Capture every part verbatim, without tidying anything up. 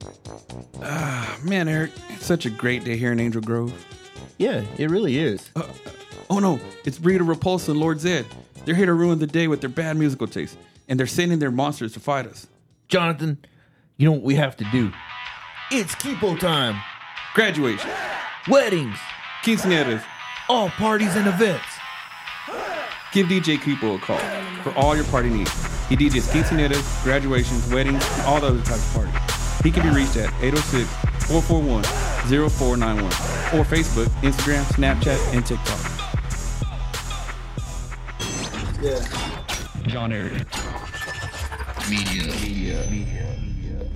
Ah, man, Eric, it's such a great day here in Angel Grove. Yeah, it really is. Uh, oh no, it's Rita Repulsa and Lord Zed. They're here to ruin the day with their bad musical taste, and they're sending their monsters to fight us. Jonathan, you know what we have to do? It's Kipo time. Graduation, Weddings, quinceañeras, all parties and events. give D J Kipo a call for all your party needs. He D Js quinceañeras, graduations, weddings, and all the other types of parties. He can be reached at eight oh six, four four one, oh four nine one or Facebook, Instagram, Snapchat, and TikTok. Yeah. John Eric. Media. Media. Media. Media.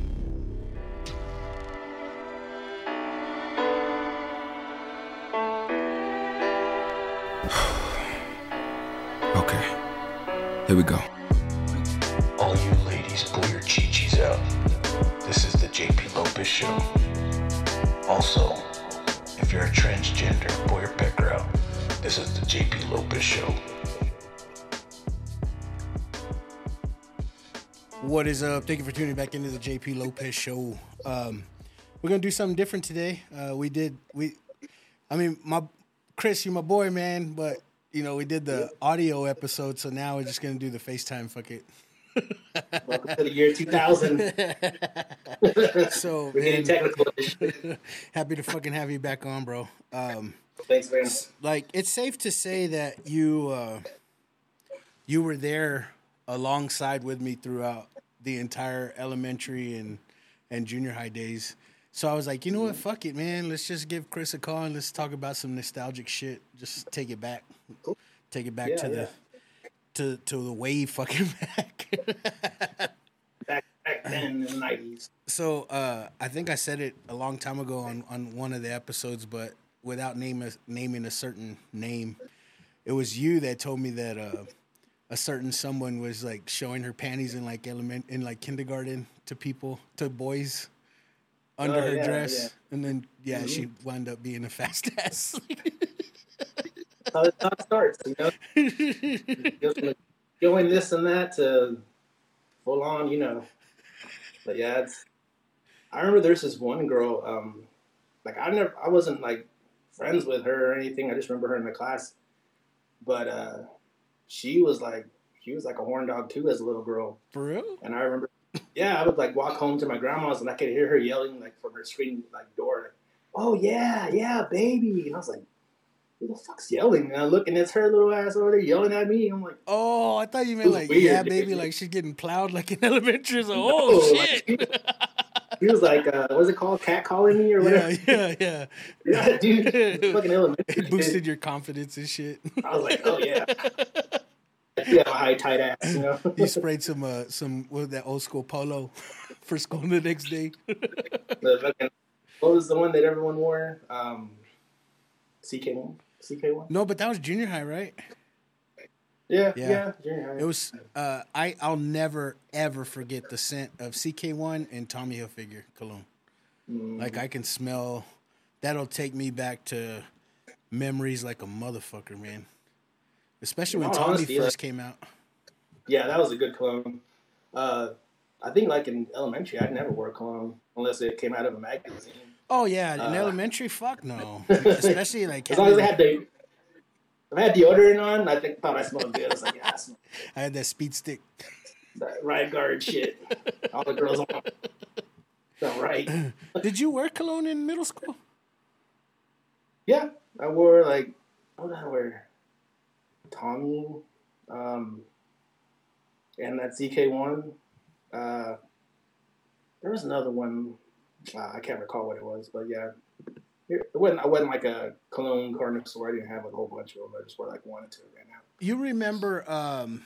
Okay, here we go. All you ladies, pull your chi-chis out. This is the J P Lopez Show. Also, if you're a transgender, pull your pecker out. This is the J P Lopez Show. What is up? Thank you for tuning back into the J P Lopez Show. Um, we're gonna do something different today. Uh, we did we, I mean, my Chris, you're my boy, man. But you know, we did the audio episode, so now we're just gonna do the FaceTime. Fuck it. Welcome to the year two thousand. So We're getting technical. happy to fucking have you back on, bro. Um, Thanks very much. like, it's safe to say that you uh, you were there alongside with me throughout the entire elementary and and junior high days. So I was like, you know what? Fuck it, man. Let's just give Chris a call and let's talk about some nostalgic shit. Just take it back. Cool. Take it back Yeah, to yeah. the to to the way fucking back. Back back then in the nineties. So uh, I think I said it a long time ago on, on one of the episodes, but without name a, naming a certain name, it was you that told me that uh, a certain someone was like showing her panties in like element in like kindergarten to people to boys under Oh, her yeah, dress, yeah. and then yeah, Mhm. she wound up being a fast ass. That's how it, how it starts, you know? Goes from Going this and that to full on, you know. But yeah, it's, I remember there's this one girl, um, like I never, I wasn't like friends with her or anything. I just remember her in the class. But uh, she was like, she was like a horn dog too as a little girl. For real? And I remember, yeah, I would like walk home to my grandma's and I could hear her yelling like from her screen like door, like, "Oh yeah, yeah, baby!" And I was like, "Who the fuck's yelling?" And I look and it's her little ass over there yelling at me. I'm like, Oh, I thought you It meant was like, weird, yeah, dude. baby, like she's getting plowed like in elementary. So, No, oh like, shit. he was like, uh, what's it called? Cat calling me or yeah, whatever? yeah, yeah. Yeah, dude. It's fucking elementary. It boosted your confidence and shit. I was like, oh yeah. Yeah, a high tight ass, you know. You sprayed some uh some what was that old school polo for school the next day. The fucking, what was the one that everyone wore? Um, C K one. C K one. No, but that was junior high, right? Yeah, Yeah. yeah. junior high. It was uh I I'll never ever forget the scent of C K one and Tommy Hilfiger cologne. Mm. Like I can smell that'll take me back to memories like a motherfucker, man. Especially when In all Tommy honesty, first like- came out. Yeah, that was a good cologne. Uh, I think like in elementary, I never wore cologne unless it came out of a magazine. Oh yeah, in Uh, elementary, fuck no. Especially like As long as having- I had the, if I had deodorant on, I think thought I smelled good. I was like, yeah, I smell I had that speed stick. that Ride Guard shit. All the girls on. Felt right. Did you wear cologne in middle school? Yeah, I wore like, what did I wear? Tommy, um, and that Z K one. Uh, there was another one. Uh, I can't recall what it was, but yeah, it wasn't. I wasn't like a cologne connoisseur. I didn't have like a whole bunch of them. I just wore like one or two right now. You remember um,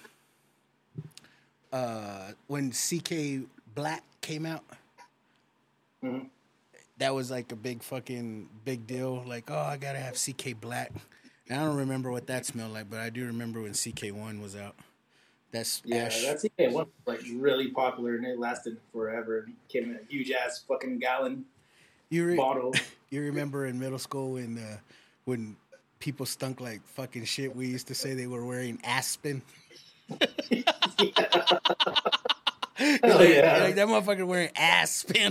uh, when C K Black came out? Mhm. That was like a big fucking big deal. Like, oh, I gotta have C K Black. And I don't remember what that smelled like, but I do remember when C K one was out. That's Yeah, ash. that Z K one was like really popular and it lasted forever. It came in a huge ass fucking gallon You re- bottle. you remember in middle school when uh, when people stunk like fucking shit? We used to say they were wearing Aspen. Hell like, yeah. like that motherfucker wearing ass spin.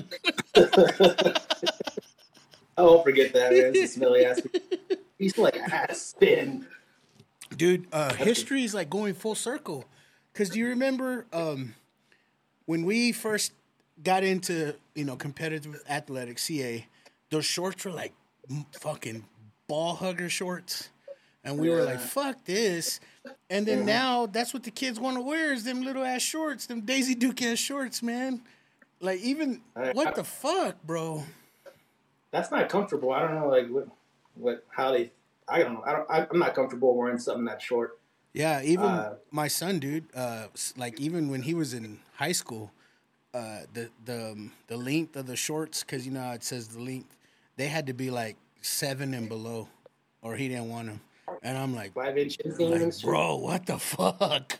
I won't forget that, man. It's a smelly ass. He smell like ass spin. Dude, uh, history is like going full circle. Because do you remember um, when we first got into, you know, competitive athletics, C A, those shorts were like m- fucking ball hugger shorts. And we Yeah. were like, fuck this. And then now that's what the kids want to wear is them little ass shorts, them Daisy Duke ass shorts, man. Like even, I- what I- the fuck, bro? That's not comfortable. I don't know, like what, what, how they. I don't know. I don't. I, I'm not comfortable wearing something that short. Yeah, even Uh, my son, dude. Uh, s- like even when he was in high school, uh, the the um, the length of the shorts, because you know how it says the length, they had to be like seven and below, or he didn't want them. And I'm like, Five inch inseam and like, shit. bro, what the fuck?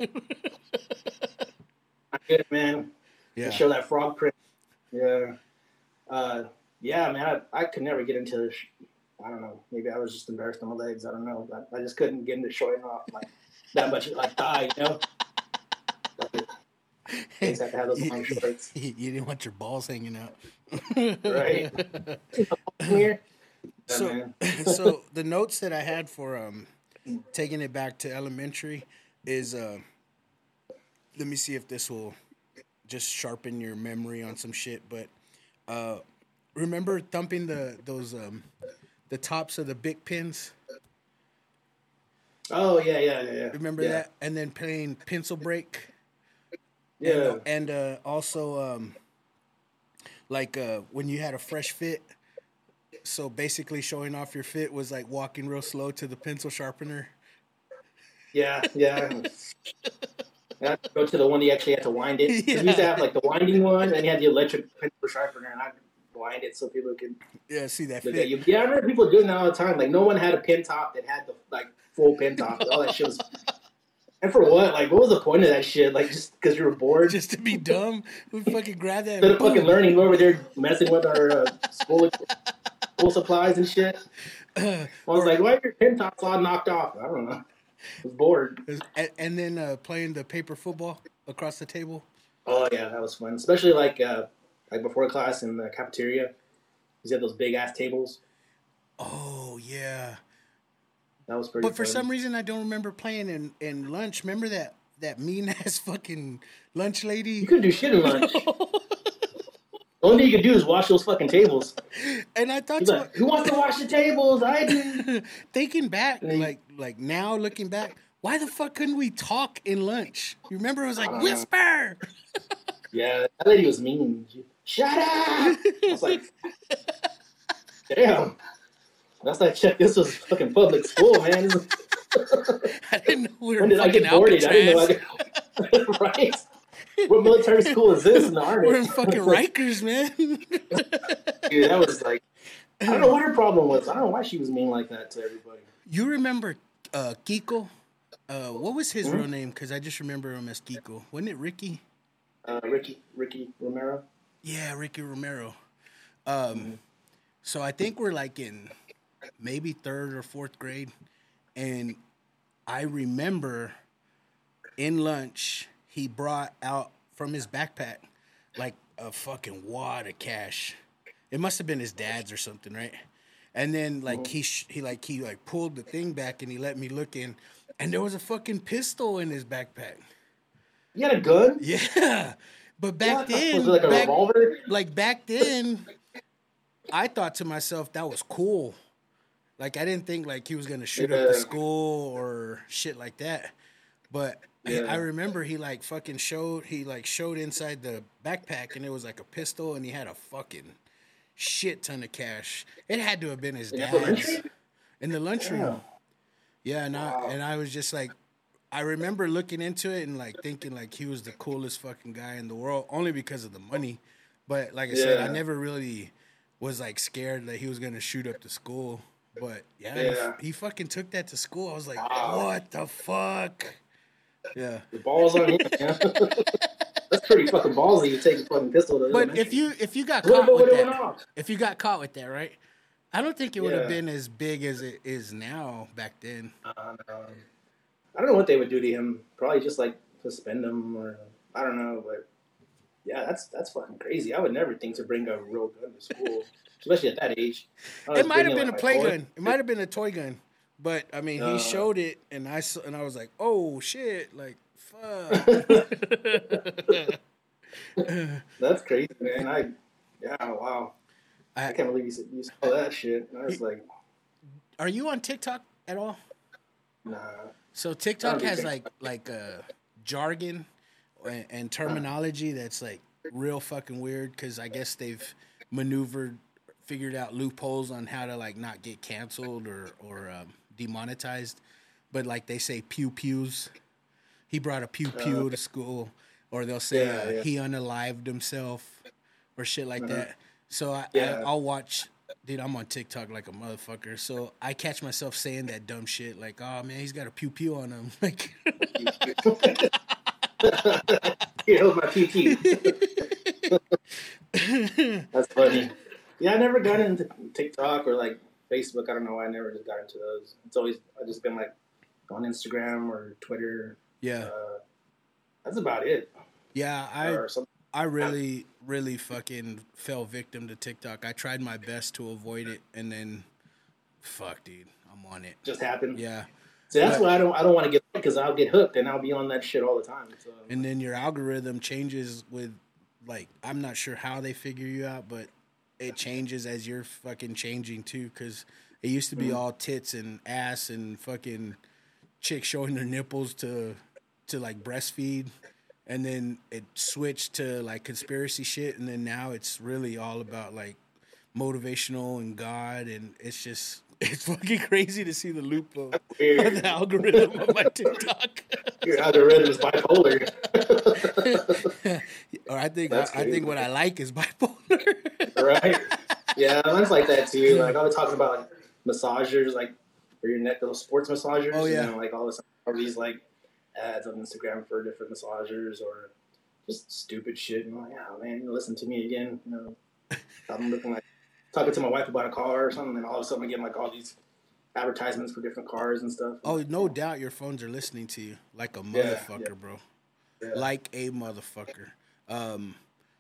I get it, man. Yeah. They show that frog print. Yeah. Uh, yeah, man. I, I could never get into. Sh- I don't know. Maybe I was just embarrassed on my legs. I don't know. I, I just couldn't get into showing off like that much like thigh, you know. Like, I just have to have those long shorts, you didn't want your balls hanging out. right? Here. Yeah, So, man. so the notes that I had for um, taking it back to elementary is, uh, let me see if this will just sharpen your memory on some shit. But uh, remember thumping the those um, the tops of the Bic pens? Oh yeah, yeah, yeah. yeah. Remember yeah. that? And then playing pencil break. Yeah. And, and uh, also um, like uh, when you had a fresh fit. So basically, showing off your fit was like walking real slow to the pencil sharpener. Yeah, yeah. And I had to go to the one you actually had to wind it. 'Cause Yeah. we used to have like the winding one, and you had the electric pencil sharpener, and I'd wind it so people could Yeah, see that look fit. at you. Yeah, I remember people doing that all the time. Like no one had a pin top that had the like full pin top. All that shit was. And for what? Like, what was the point of that shit? Like, just because you were bored? Just to be dumb, we fucking grab that. Instead And of fucking boom. learning, we're over there messing with our uh, school school supplies and shit. I was like, why are your pin tops all knocked off? I don't know. I was bored. And, and then uh, playing the paper football across the table. Oh yeah, that was fun. Especially like uh, like before class in the cafeteria. You had those big ass tables. Oh yeah. That was pretty. But for fun. some reason, I don't remember playing in, in lunch. Remember that that mean ass fucking lunch you lady? couldn't do shit in lunch. The only thing you could do is wash those fucking tables. And I thought, He's to, like, who wants to wash the tables? I do. thinking back, And he- like like now looking back, why the fuck couldn't we talk in lunch? You remember it was like Uh, whisper. Yeah, that lady was mean. She, Shut up! I was like, damn. That's like, check, this was fucking public school, man. I didn't know we were When did I fucking get boarded? I didn't know I Alcatraz. got... right? What military school is this in the Army? We're in fucking Rikers, man. Dude, that was like, I don't know what her problem was. I don't know why she was mean like that to everybody. You remember uh, Kiko? Uh, what was his Mm-hmm. real name? Because I just remember him as Kiko. Wasn't it Ricky? Uh, Ricky Ricky Romero. Yeah, Ricky Romero. Um, so I think we're like in maybe third or fourth grade, and I remember in lunch he brought out from his backpack like a fucking wad of cash. It must have been his dad's or something, right? And then like he sh- he like he like pulled the thing back and he let me look in, and there was a fucking pistol in his backpack. You had a gun? Yeah, but back What? then, Was it like a back- revolver? like back then, I thought to myself that was cool. Like I didn't think like he was gonna shoot up the Yeah. school or shit like that. But Yeah. I remember he like fucking showed he like showed inside the backpack and it was like a pistol and he had a fucking shit ton of cash. It had to have been his In dad's elementary? in the lunchroom. Damn. Yeah, and Wow. I and I was just like, I remember looking into it and like thinking like he was the coolest fucking guy in the world, only because of the money. But like I said, I Yeah. never really was like scared that he was gonna shoot up the school. But yeah, Yeah. He, he fucking took that to school. I was like, Wow. what the fuck? Yeah. The ball's on him, man. That's pretty fucking ballsy to take a fucking pistol to But if you if you got What caught if it with would've that, went off? if you got caught with that, right? I don't think it would have Yeah. been as big as it is now back then. Uh, I don't know what they would do to him. Probably just like suspend him or I don't know, but yeah, that's that's fucking crazy. I would never think to bring a real gun to school, especially at that age. I was It might have bringing, been like, a play my toy. gun. It might have been a toy gun. But I mean, he Uh, showed it, and I saw, and I was like, "Oh shit!" Like, fuck. That's crazy, man. I yeah, wow. I, I, can't believe you said you saw that shit. I was like, are you on TikTok at all? nah. So I TikTok don't do has TikTok. like like uh, jargon and, and terminology that's like real fucking weird because I guess they've maneuvered, figured out loopholes on how to like not get canceled or or um, demonetized. But like they say pew pews. He brought a pew pew Uh, to school, or they'll say Yeah, uh, yeah. he unalived himself, or shit like Uh-huh. that. So I, Yeah. I I'll watch. Dude, I'm on TikTok like a motherfucker. So I catch myself saying that dumb shit, like, "Oh man, he's got a pew pew on him." Like, Here, hold my P T. That's funny. Yeah, I never got into TikTok or like Facebook. I don't know why I never just got into those. It's always I've just been like on Instagram or Twitter. yeah, Uh, that's about it. yeah. I Or something. I really really fucking fell victim to TikTok. I tried my best to avoid it, and then, fuck, dude, I'm on it. Just happened. Yeah, So that's But- why I don't I don't want to get because I'll get hooked and I'll be on that shit all the time. So and then your algorithm changes with, like, I'm not sure how they figure you out, but it changes as you're fucking changing too. Because it used to be all tits and ass and fucking chicks showing their nipples to to like breastfeed, and then it switched to like conspiracy shit, and then now it's really all about like motivational and God, and it's just it's fucking crazy to see the loop of, of weird. the algorithm of my TikTok. Your algorithm is bipolar. Or I think I, That's I think crazy. what I like is bipolar. Right? Yeah, mine's like that too. Like I was talking about like massagers, like for your neck, those sports massagers. Oh, yeah. You know, like all this, all these like ads on Instagram for different massagers or just stupid shit. And I'm like, oh man, you listen to me again. You know, I'm looking like talking to my wife about a car or something, and all of a sudden I get like all these advertisements for different cars and stuff. Oh, no doubt your phones are listening to you like a motherfucker, yeah. bro. Yeah. Like a motherfucker. Um,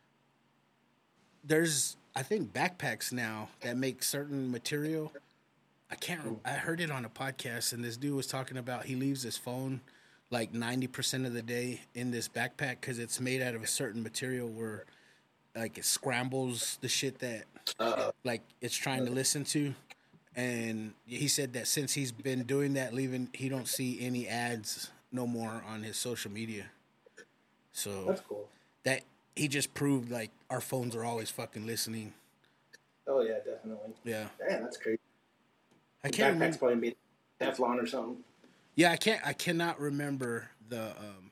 there's, I think, backpacks now that make certain material. I can't. rem- I heard it on a podcast, and this dude was talking about he leaves his phone like ninety percent of the day in this backpack because it's made out of a certain material where, like, it scrambles the shit that Uh, like it's trying to listen to. And he said that since he's been doing that, leaving, he don't see any ads no more on his social media. So that's cool. that he just proved like our phones are always fucking listening. Oh yeah, definitely. Yeah, Damn, that's crazy. I can't Backpack's remember. probably made Teflon or something. Yeah, I can't. I cannot remember the um,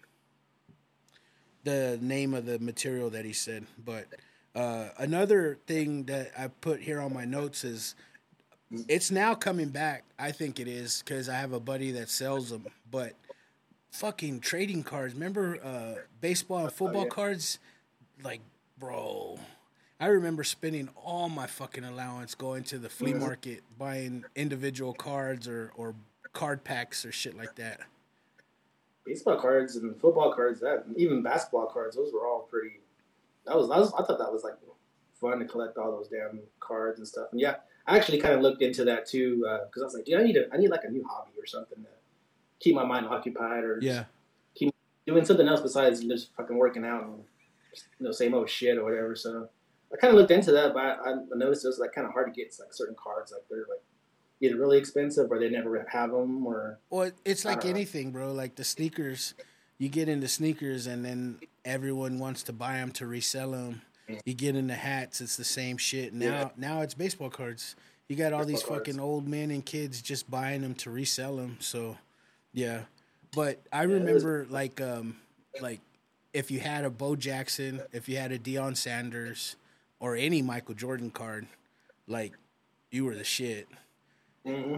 the name of the material that he said. But uh, another thing that I put here on my notes is it's now coming back. I think it is because I have a buddy that sells them. But fucking trading cards. Remember uh, baseball and football yeah. cards? Like, bro. I remember spending all my fucking allowance going to the flea market, buying individual cards or, or card packs or shit like that. Baseball cards and football cards, that even basketball cards, those were all pretty. That was, that was I thought that was like fun to collect all those damn cards and stuff. And yeah, I actually kind of looked into that too because I was like, dude, I need a, I need like a new hobby or something to keep my mind occupied or Yeah. keep doing something else besides just fucking working out and you know same old shit or whatever. So I kind of looked into that, but I, I noticed it was like kind of hard to get like certain cards, like they're like either really expensive or they never have them or. Well, it's like I don't know. anything, bro. Like the sneakers, you get into sneakers and then everyone wants to buy them to resell them. You get into hats, it's the same shit. Now, Yeah. now it's baseball cards. You got all these Baseball fucking cards. old men and kids just buying them to resell them. So, yeah. But I it was- remember, like, um, like if you had a Bo Jackson, if you had a Deion Sanders, or any Michael Jordan card, like you were the shit. Mm-hmm.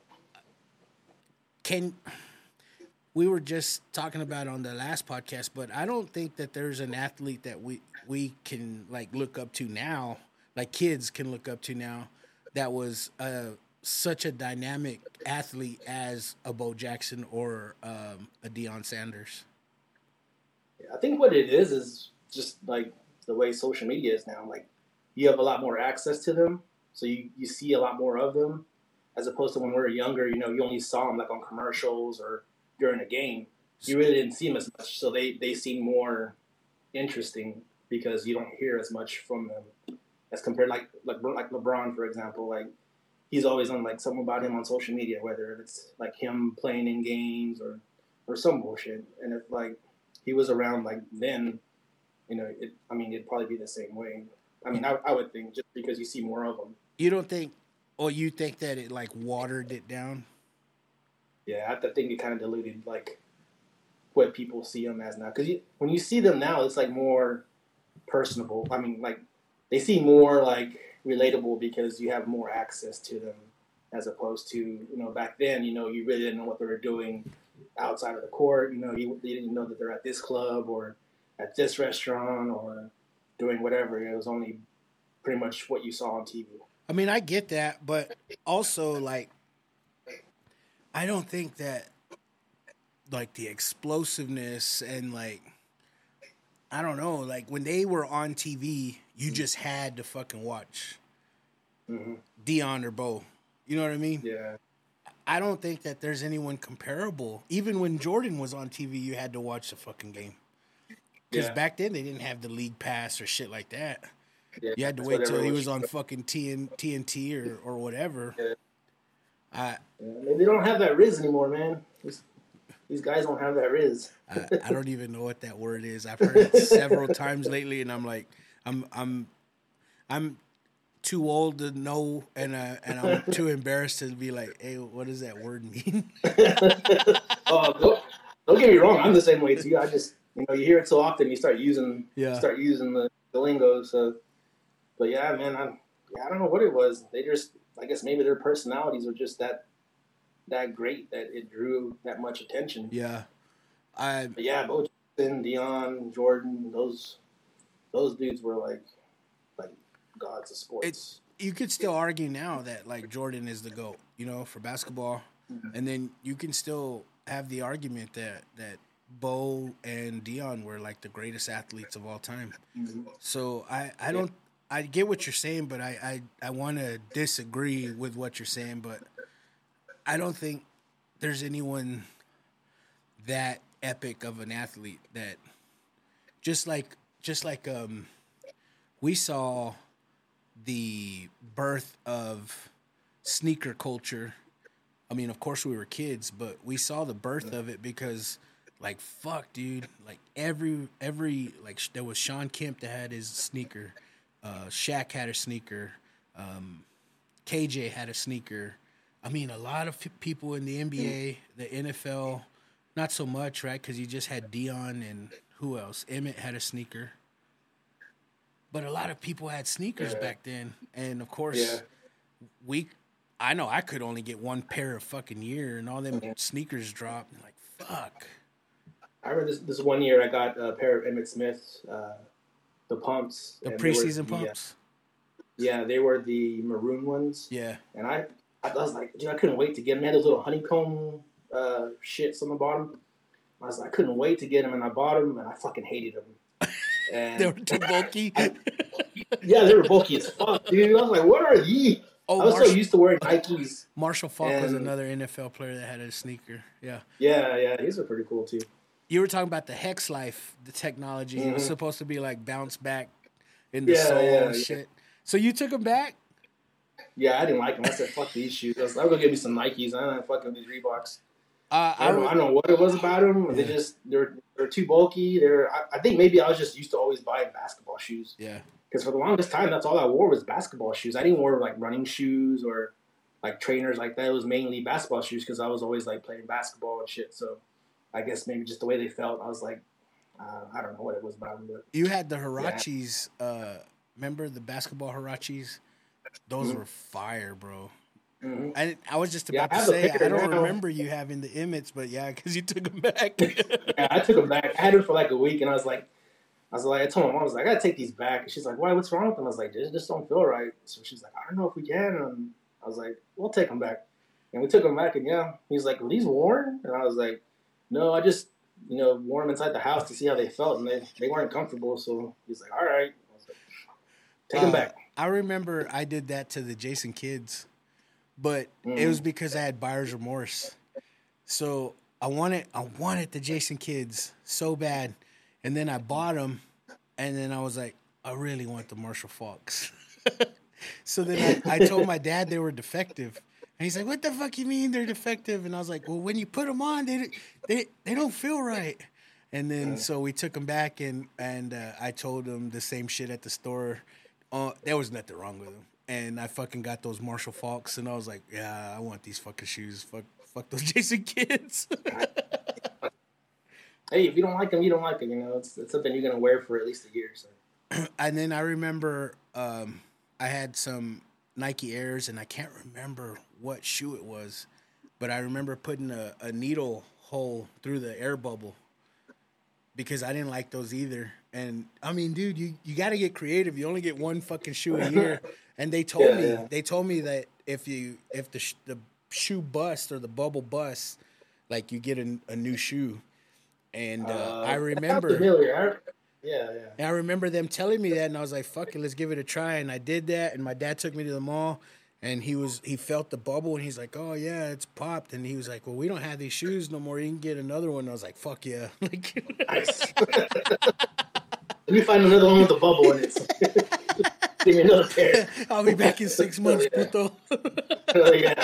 Can we were just talking about on the last podcast, but I don't think that there's an athlete that we we can like look up to now, like kids can look up to now, that was uh, such a dynamic athlete as a Bo Jackson or um, a Deion Sanders. I think what it is is just like the way social media is now. Like, you have a lot more access to them, so you, you see a lot more of them, as opposed to when we were younger. You know, you only saw them like on commercials or during a game. You really didn't see them as much, so they they seem more interesting because you don't hear as much from them as compared like like like LeBron, for example. Like, he's always on like something about him on social media, whether it's like him playing in games or or some bullshit. And if like he was around like then, you know, it, I mean, it'd probably be the same way. I mean, I, I would think just because you see more of them. You don't think, or you think that it like watered it down? Yeah, I think it kind of diluted like what people see them as now. Because when you see them now, it's like more personable. I mean, like they seem more like relatable because you have more access to them, as opposed to, you know, back then, you know, you really didn't know what they were doing outside of the court. You know, you, you didn't know that they're at this club or at this restaurant or doing whatever. It was only pretty much what you saw on T V. I mean, I get that, but also like, I don't think that like the explosiveness and like, I don't know, like when they were on T V, you just had to fucking watch mm-hmm. Deion or Bo. You know what I mean? Yeah. I don't think that there's anyone comparable. Even when Jordan was on T V, you had to watch the fucking game. Because Yeah. back then they didn't have the league pass or shit like that. Yeah, You had to that's wait what till he everyone was on should- fucking T N T or, or whatever. Yeah. I, Yeah, I mean, they don't have that Riz anymore, man. These, these guys don't have that Riz. I I don't even know what that word is. I've heard it several times lately, and I'm like, I'm I'm I'm too old to know, and uh, and I'm too embarrassed to be like, hey, what does that word mean? Oh, don't, don't get me wrong. I'm the same way too. I just, you know, you hear it so often, you start using, Yeah. start using the, the lingo. So, but yeah, man, I, yeah, I don't know what it was. They just, I guess maybe their personalities were just that, that great that it drew that much attention. Yeah, I But yeah, Bo Jackson, Deion, Jordan, those, those dudes were like, like gods of sports. you could still argue now that like Jordan is the GOAT, you know, for basketball, Mhm. and then you can still have the argument that that Bo and Deion were like the greatest athletes of all time. Mhm. So I, I don't I get what you're saying, but I, I, I want to disagree with what you're saying. But I don't think there's anyone that epic of an athlete that just like just like um we saw the birth of sneaker culture. I mean, of course we were kids, but we saw the birth of it because, like, fuck, dude, like every every like sh- there was Sean Kemp that had his sneaker, uh, Shaq had a sneaker, um, K J had a sneaker. I mean, a lot of f- people in the N B A, the N F L, not so much, right? Because you just had Dion and who else? Emmett had a sneaker. But a lot of people had sneakers Yeah. back then, and of course, Yeah. we. I know I could only get one pair a fucking year, and all them sneakers dropped. Like, fuck. I remember this, this one year I got a pair of Emmett Smiths, uh, the pumps. The and they were preseason the, uh, pumps. yeah, they were the maroon ones. Yeah. And I, I was like, dude, I couldn't wait to get them. They had those little honeycomb uh, shits on the bottom. I was like, I couldn't wait to get them, and I bought them, and I fucking hated them. And They were too bulky. yeah, they were bulky as fuck, dude. I was like, what are these? Oh, I was Marshall, so used to wearing Nikes. Marshall Falk was and- another N F L player that had a sneaker. Yeah. Yeah, yeah, these are pretty cool too. You were talking about the Hex Life, the technology. It was Mhm. supposed to be like bounce back in the Yeah, soul yeah, and yeah. shit. So you took them back? Yeah, I didn't like them. I said, fuck these shoes. I was like, I'm gonna give me some Nikes. I'm not fucking these Reeboks. Uh, I I, don't, know, I re- don't know what it was about them. They Yeah. just they're they're too bulky. They're I, I think maybe I was just used to always buying basketball shoes yeah. because for the longest time that's all I wore was basketball shoes. I didn't wear like running shoes or like trainers like that. It was mainly basketball shoes because I was always like playing basketball and shit. So I guess maybe just the way they felt, I was like, uh, I don't know what it was about them, but You had the Hirachis. Uh, remember the basketball Hirachis? Those Mhm. were fire, bro. mhm. I I was just Yeah, about I to have a say I pair don't now. remember you having the Emmets, but yeah, because you took them back. Yeah, I took them back. I had them for like a week, and I was like, I was like, I told my mom, I was like, I gotta take these back. And she's like, why? What's wrong with them? I was like, they just don't feel right. So she's like, I don't know if we can. And I was like, we'll take them back. And we took them back, and yeah, he was like, were these worn? And I was like, no, I just you know, wore them inside the house to see how they felt, and they, they weren't comfortable. So he's like, all right, I was like, take them Uh, back. I remember I did that to the Jason kids, but Mm. it was because I had buyer's remorse. So I wanted I wanted the Jason kids so bad, and then I bought them, and then I was like, I really want the Marshall Falks. So then I, I told my dad they were defective, and he's like, "What the fuck you mean they're defective?" And I was like, "Well, when you put them on, they they they don't feel right." And then so we took them back, and and uh, I told them the same shit at the store. Uh, there was nothing wrong with them, and I fucking got those Marshall Falks, and I was like, "Yeah, I want these fucking shoes. Fuck, fuck those Jason kids." Hey, if you don't like them, you don't like them. You know, it's, it's something you're gonna wear for at least a year. So And then I remember um, I had some Nike Airs, and I can't remember what shoe it was, but I remember putting a, a needle hole through the air bubble because I didn't like those either. And I mean, dude, you, you got to get creative. You only get one fucking shoe a year. And they told Yeah, me yeah. they told me that if you if the sh- the shoe busts or the bubble busts, like you get a, a new shoe. And uh, Uh, I that sounds remember. familiar. I, yeah, yeah. And I remember them telling me that, and I was like, "Fuck it, let's give it a try." And I did that, and my dad took me to the mall, and he was he felt the bubble, and he's like, "Oh yeah, it's popped." And he was like, "Well, we don't have these shoes no more. You can get another one." And I was like, "Fuck yeah!" Like, Nice. Let me find another one with a bubble in it. Give me another pair. I'll be back in six months, Yeah. puto. Oh, yeah.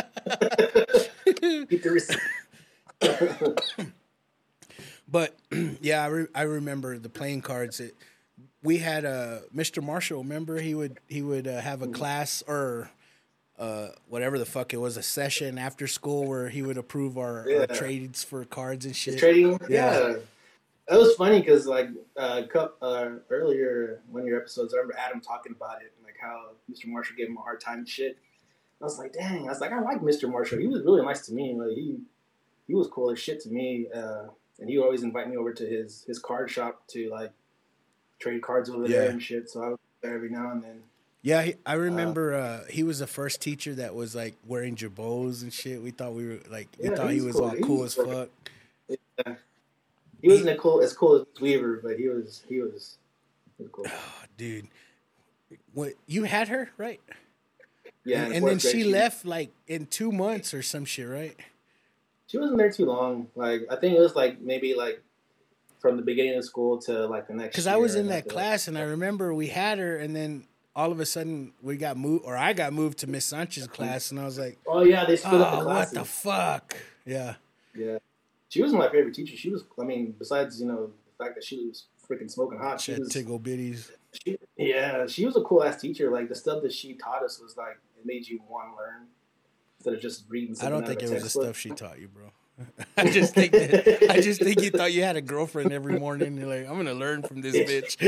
Keep the receipt. But yeah, I, re- I remember the playing cards. It, we had uh, Mister Marshall. Remember, he would he would uh, have a class or uh, whatever the fuck it was, a session after school where he would approve our, our Yeah. trades for cards and shit. Trading. Yeah. Yeah. That was funny because, like, uh, cup, uh, earlier one of your episodes, I remember Adam talking about it and, like, how Mister Marshall gave him a hard time and shit. I was like, dang. I was like, I like Mister Marshall. He was really nice to me. Like, he he was cool as shit to me. Uh, and he would always invite me over to his, his card shop to, like, trade cards over there Yeah. and shit. So I was there every now and then. Yeah, he, I remember uh, he was the first teacher that was like wearing jabots and shit. We thought we were like, we Yeah, thought he he's was cool. all cool He's as cool. fuck. Yeah. He wasn't as cool as cool as Weaver, but he was he was, he was cool. Oh, dude, what you had her right? Yeah, and, in and fourth then she grade, left like in two months or some shit, right? She wasn't there too long. Like I think it was like maybe like from the beginning of school to like the next. Because I was year, in and that after class, and I remember we had her, and then all of a sudden we got moved, or I got moved to Miss Sanchez's class, and I was like, Oh yeah, they split up the "Oh, what classes. the fuck?" Yeah, Yeah, she was my favorite teacher. She was. I mean, besides you know the fact that she was freaking smoking hot, she shit, was. tickle bitties. She, yeah, she was a cool ass teacher. Like the stuff that she taught us was like it made you want to learn instead of just reading. I Something don't out think of it a was the textbook. stuff she taught you, bro. I just think that, I just think you thought you had a girlfriend every morning. You're like, I'm gonna learn from this bitch.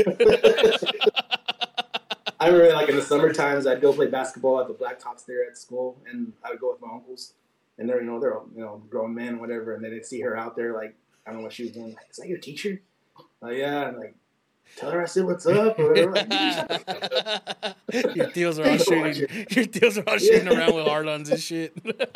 I remember, like in the summer times, I'd go play basketball at the Blacktops there at school, and I would go with my uncles, and they're you know they're you know grown men, whatever, and then they'd see her out there, like I don't know what she was doing. Like, is that your teacher? Like, yeah, and like tell her I said what's up. Or whatever. Like, Your deals are all shooting. Your deals are all shooting around with hard-ons and shit.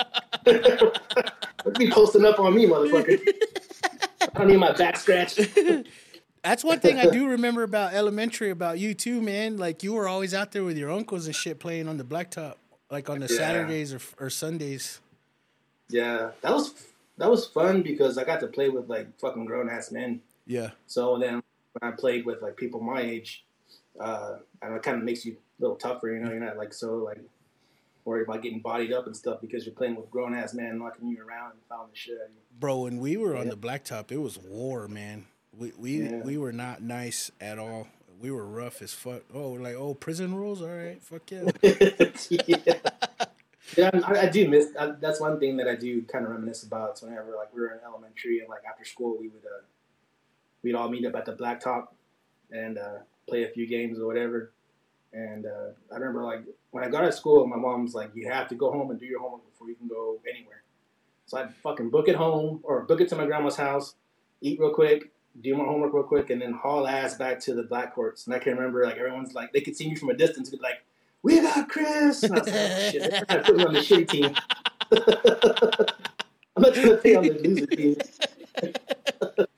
Don't be posting up on me, motherfucker. I don't need my back scratched. That's one thing I do remember about elementary about you too, man. Like you were always out there with your uncles and shit playing on the blacktop, like on the Yeah. Saturdays or or Sundays. Yeah, that was that was fun because I got to play with like fucking grown ass men. Yeah, So then when I played with like people my age, uh, and it kind of makes you a little tougher, you know. You're not like so like worried about getting bodied up and stuff because you're playing with grown ass men knocking you around and fouling the shit out of you. bro. When we were on Yeah. the blacktop, it was war, man. We we Yeah. we were not nice at all. We were rough as fuck. Oh, we're like, oh, prison rules. All right, fuck yeah. yeah, yeah I, I do miss. I, that's one thing that I do kind of reminisce about. So whenever like we were in elementary and like after school, we would uh, we'd all meet up at the blacktop and uh, play a few games or whatever. And uh, I remember like when I got out of school, my mom's like, "You have to go home and do your homework before you can go anywhere." So I'd fucking book it home or book it to my grandma's house, eat real quick, do my homework real quick, and then haul ass back to the black courts. And I can remember like everyone's like they could see me from a distance and be like, "We got Chris." And I was like, oh, "Shit, they're trying to put me on the shitty team." I'm not trying to play on the loser team.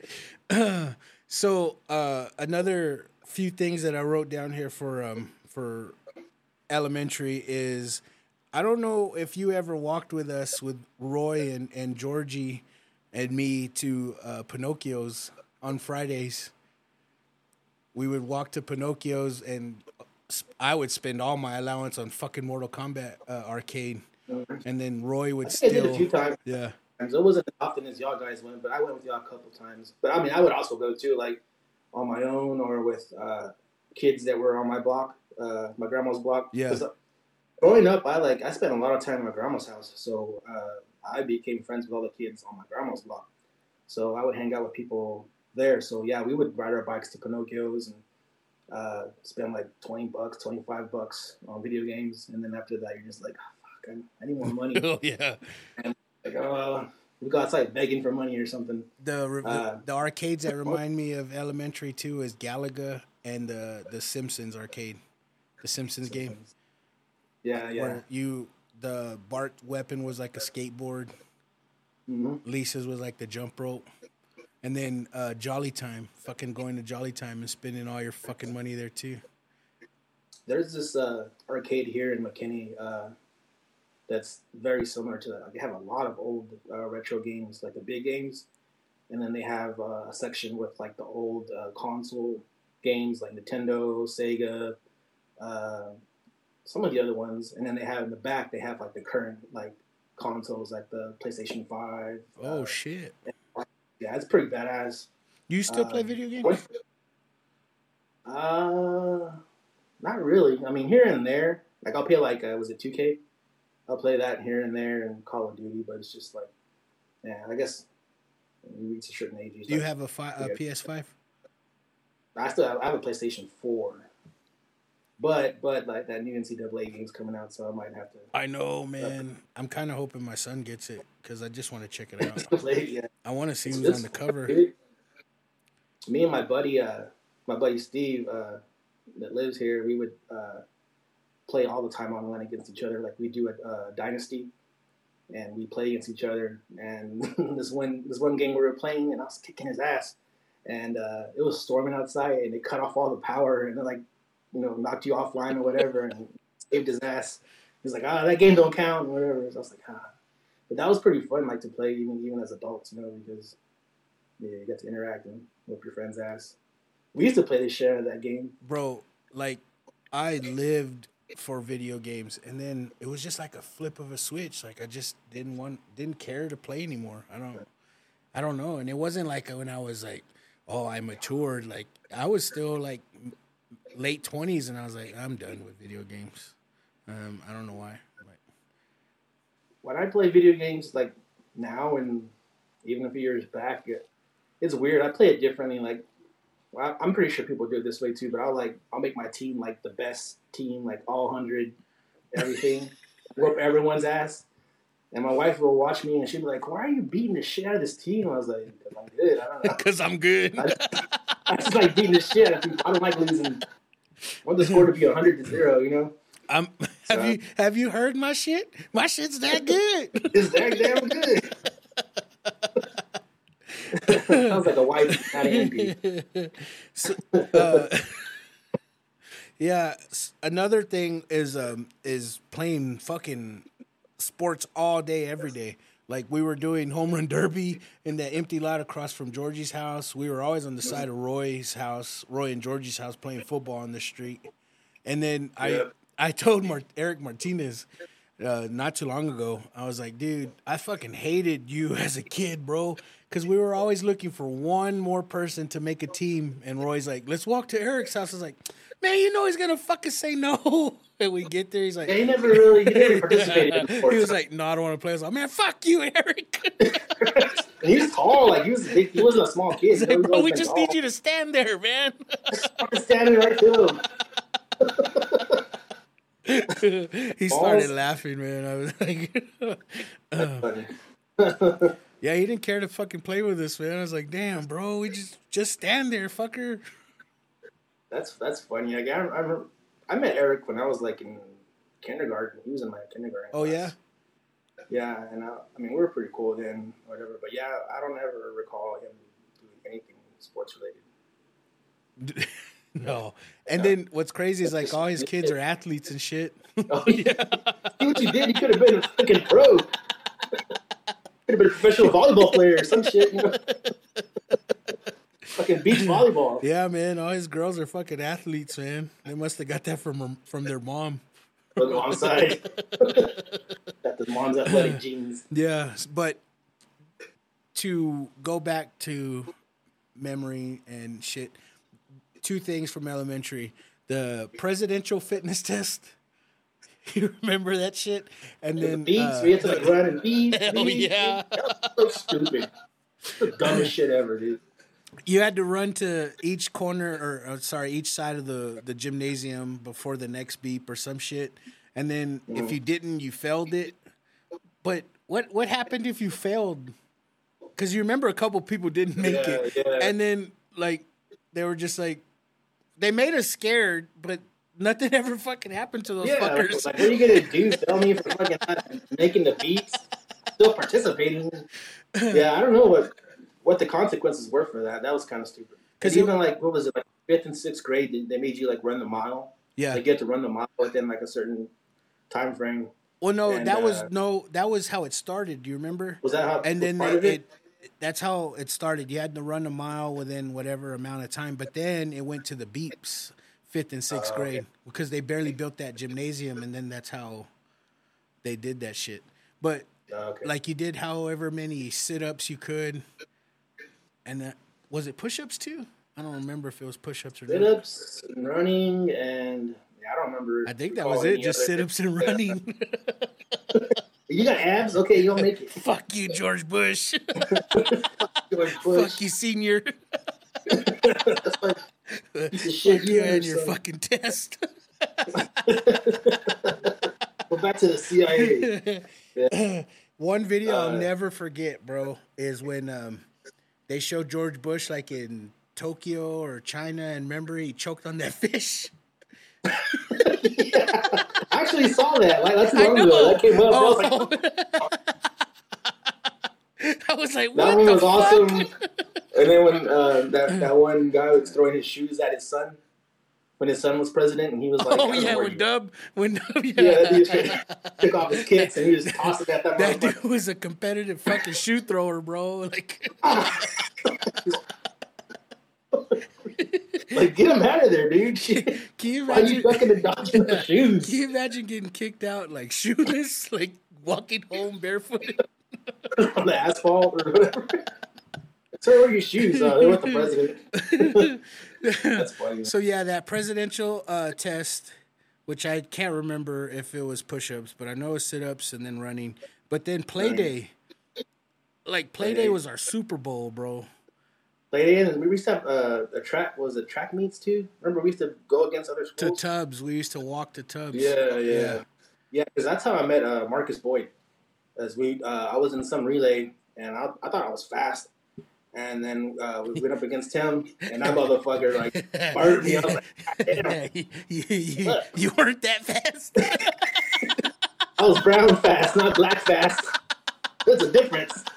So uh, another few things that I wrote down here for um, for elementary is I don't know if you ever walked with us with Roy and, and Georgie and me to uh, Pinocchio's on Fridays. We would walk to Pinocchio's and I would spend all my allowance on fucking Mortal Kombat uh, arcade, and then Roy would I think I did still a few times. yeah. It wasn't as often as y'all guys went, but I went with y'all a couple times. But I mean, I would also go too, like on my own or with uh, kids that were on my block, uh, my grandma's block. Yeah. 'Cause, uh, growing up, I like I spent a lot of time at my grandma's house, so uh, I became friends with all the kids on my grandma's block. So I would hang out with people there. So yeah, we would ride our bikes to Pinocchio's and uh, spend like twenty bucks, twenty-five bucks on video games, and then after that, you're just like, oh, fuck, I, I need more money. Oh yeah. And like, oh, we go outside begging for money or something. The the, Uh, the arcades that remind me of elementary too is Galaga and the the Simpsons arcade, the Simpsons game. Yeah, yeah. Where you the Bart weapon was like a skateboard, hmm Lisa's was like the jump rope, and then uh, Jolly Time, fucking going to Jolly Time and spending all your fucking money there too. There's this uh, arcade here in McKinney uh, that's very similar to that. They have a lot of old uh, retro games, like the big games, and then they have uh, a section with like the old uh, console games, like Nintendo, Sega, uh, some of the other ones, and then they have in the back they have like the current like consoles, like the PlayStation Five. Oh uh, shit! Yeah, it's pretty badass. You still Uh, play video games? what- Uh, not really. I mean, here and there. Like I'll play like uh, was it two K? I'll play that here and there and Call of Duty, but it's just like, yeah, I guess when you reach a certain age. Do you start- have a, fi- a Yeah. P S five? I still have, I have a PlayStation Four, but but like that new N C double A game's coming out, so I might have to I know, man. I'm kind of hoping my son gets it because I just want to check it out. play it. Yeah. I want to see who's It's on the cover. dude. Me and my buddy, uh, my buddy Steve, uh, that lives here, we would uh, play all the time online against each other. Like we do at uh, Dynasty, and we play against each other. And this one, this one game we were playing, and I was kicking his ass. And uh, it was storming outside, and it cut off all the power, and it like, you know, knocked you offline or whatever, and saved his ass. He's like, ah, that game don't count, or whatever. So I was like, ah. But that was pretty fun, like to play even even as adults, you know, because yeah, you get to interact and whoop your friend's ass. We used to play the share of that game. Bro, like I lived for video games, and then it was just like a flip of a switch. Like I just didn't want, didn't care to play anymore. I don't, I don't know. And it wasn't like when I was like, oh, I matured. Like I was still like late twenties, and I was like, I'm done with video games. Um, I don't know why. Like, When I play video games, like now and even a few years back, it, it's weird. I play it differently. Like, well, I'm pretty sure people do it this way too. But I'll like, I'll make my team like the best team, like all hundred, everything, whoop everyone's ass. And my wife will watch me, and she'll be like, "Why are you beating the shit out of this team?" I was like, "Because I'm good. I don't know. Cause I'm good. I just, I just like beating the shit out of people. I don't like losing. I want the score to be a hundred to zero. You know." I'm. Have So- you have you heard my shit? My shit's that good. It's that damn good. Sounds like a wife, not an M P. So, uh, yeah. s- Another thing is um is playing fucking sports all day, every day. Like we were doing home run derby in that empty lot across from Georgie's house. We were always on the side of Roy's house, Roy and Georgie's house, playing football on the street. And then I Yep. I told Mar- Eric Martinez uh, not too long ago. I was like, dude, I fucking hated you as a kid, bro. Because we were always looking for one more person to make a team. And Roy's like, let's walk to Eric's house. I was like, man, you know he's going to fucking say no. And we get there. He's like, Yeah, he never really, he never participated in he sports. was like, no, I don't want to play. I was like, man, fuck you, Eric. And he was tall, like he was big, he wasn't a small kid. He's you like, know, he was bro, we always just tall. need you to stand there, man. Fucking standing right to him. He started Balls. laughing, man. I was like, That's funny. yeah, he didn't care to fucking play with us, man. I was like, damn, bro, we just just stand there, fucker. That's that's funny. Like, I, I remember, I met Eric when I was like in kindergarten. He was in my kindergarten. Oh, yeah? class. Yeah, and I, I mean we were pretty cool then, whatever. But yeah, I don't ever recall him doing anything sports related. No. And then what's crazy is like all his kids are athletes and shit. Oh yeah. See what you did? You could have been a fucking pro. Could have been a professional volleyball player or some shit. You know? Fucking beach volleyball. Yeah, man. All his girls are fucking athletes, man. They must have got that from from their mom. From the mom's side. Got the mom's athletic genes. Yeah, but to go back to memory and shit, two things from elementary. The presidential fitness test. You remember that shit? And The then beats, uh, we had to like run and beat. Hell yeah. That was so stupid. The dumbest shit ever, dude. you had to run to each corner or, or sorry, each side of the, the gymnasium before the next beep or some shit. And then Mm. if you didn't, you failed it. But what what happened if you failed? Because you remember a couple people didn't make Yeah, it. yeah. And then, like, they were just like, they made us scared, but nothing ever fucking happened to those Yeah, fuckers. like, what are you gonna do? Tell me if you're fucking not making the beats, still participating. Yeah, I don't know what what the consequences were for that. That was kind of stupid. Because 'Cause it- even like what was it, like fifth and sixth grade, they- they made you like run the mile. Yeah. Like you had to run the mile within like a certain time frame. Well, no, And, that was uh, no, that was how it started. Do you remember? Was that how? And was then part they, of it? it, that's how it started. You had to run a mile within whatever amount of time, but then it went to the beeps, fifth and sixth Oh, okay. grade, because they barely built that gymnasium, and then that's how they did that shit. But Oh, okay. like you did, however many sit-ups you could, and that, was it push-ups too? I don't remember if it was push-ups or not. sit-ups, and running, and yeah, I don't remember. I think that recall was it, any just other- sit-ups and running. You got abs? Okay, you'll make it. Fuck you, George Bush. George Fuck Bush. you, senior. That's like piece of shit. Fuck you and or your something. fucking test. Go back to the C I A. One video I'll Uh, never forget, bro, is when um, they showed George Bush like in Tokyo or China, and remember he choked on that fish. I actually saw that. Like that's I long know. ago. That came up. I was like, Oh. I was like, what that one the was fuck? awesome. And then when uh, that that one guy was throwing his shoes at his son, when his son was president, and he was like, Oh I don't know yeah, where when you- Dub, when Dub, yeah, yeah, that dude straight took off his kicks and he was tossing at that that motherfucker. dude was a competitive fucking shoe thrower, bro. Like, Like, get him out of there, dude. Shit. can you Why are you imagine? ducking and dodging the shoes? Can you imagine getting kicked out like shoeless, like walking home barefooted? On the asphalt or whatever. Sir, where are your shoes? Uh, they went the president. That's funny. So yeah, that presidential uh, test, which I can't remember if it was push-ups, but I know it's sit-ups and then running. But then play Right. day, like play Play day day. was our Super Bowl, bro. Played in, and we used to have uh, a track. Was it track meets too? Remember, we used to go against other To schools. Tubbs, we used to walk to Tubbs. Yeah, Yeah. yeah, yeah. Because that's how I met uh, Marcus Boyd. As we, uh, I was in some relay, and I, I thought I was fast. And then uh, we went up against him, and that motherfucker like fired me. I was like, "God damn." you, you, you, you weren't that fast. I was brown fast, not black fast. There's a difference.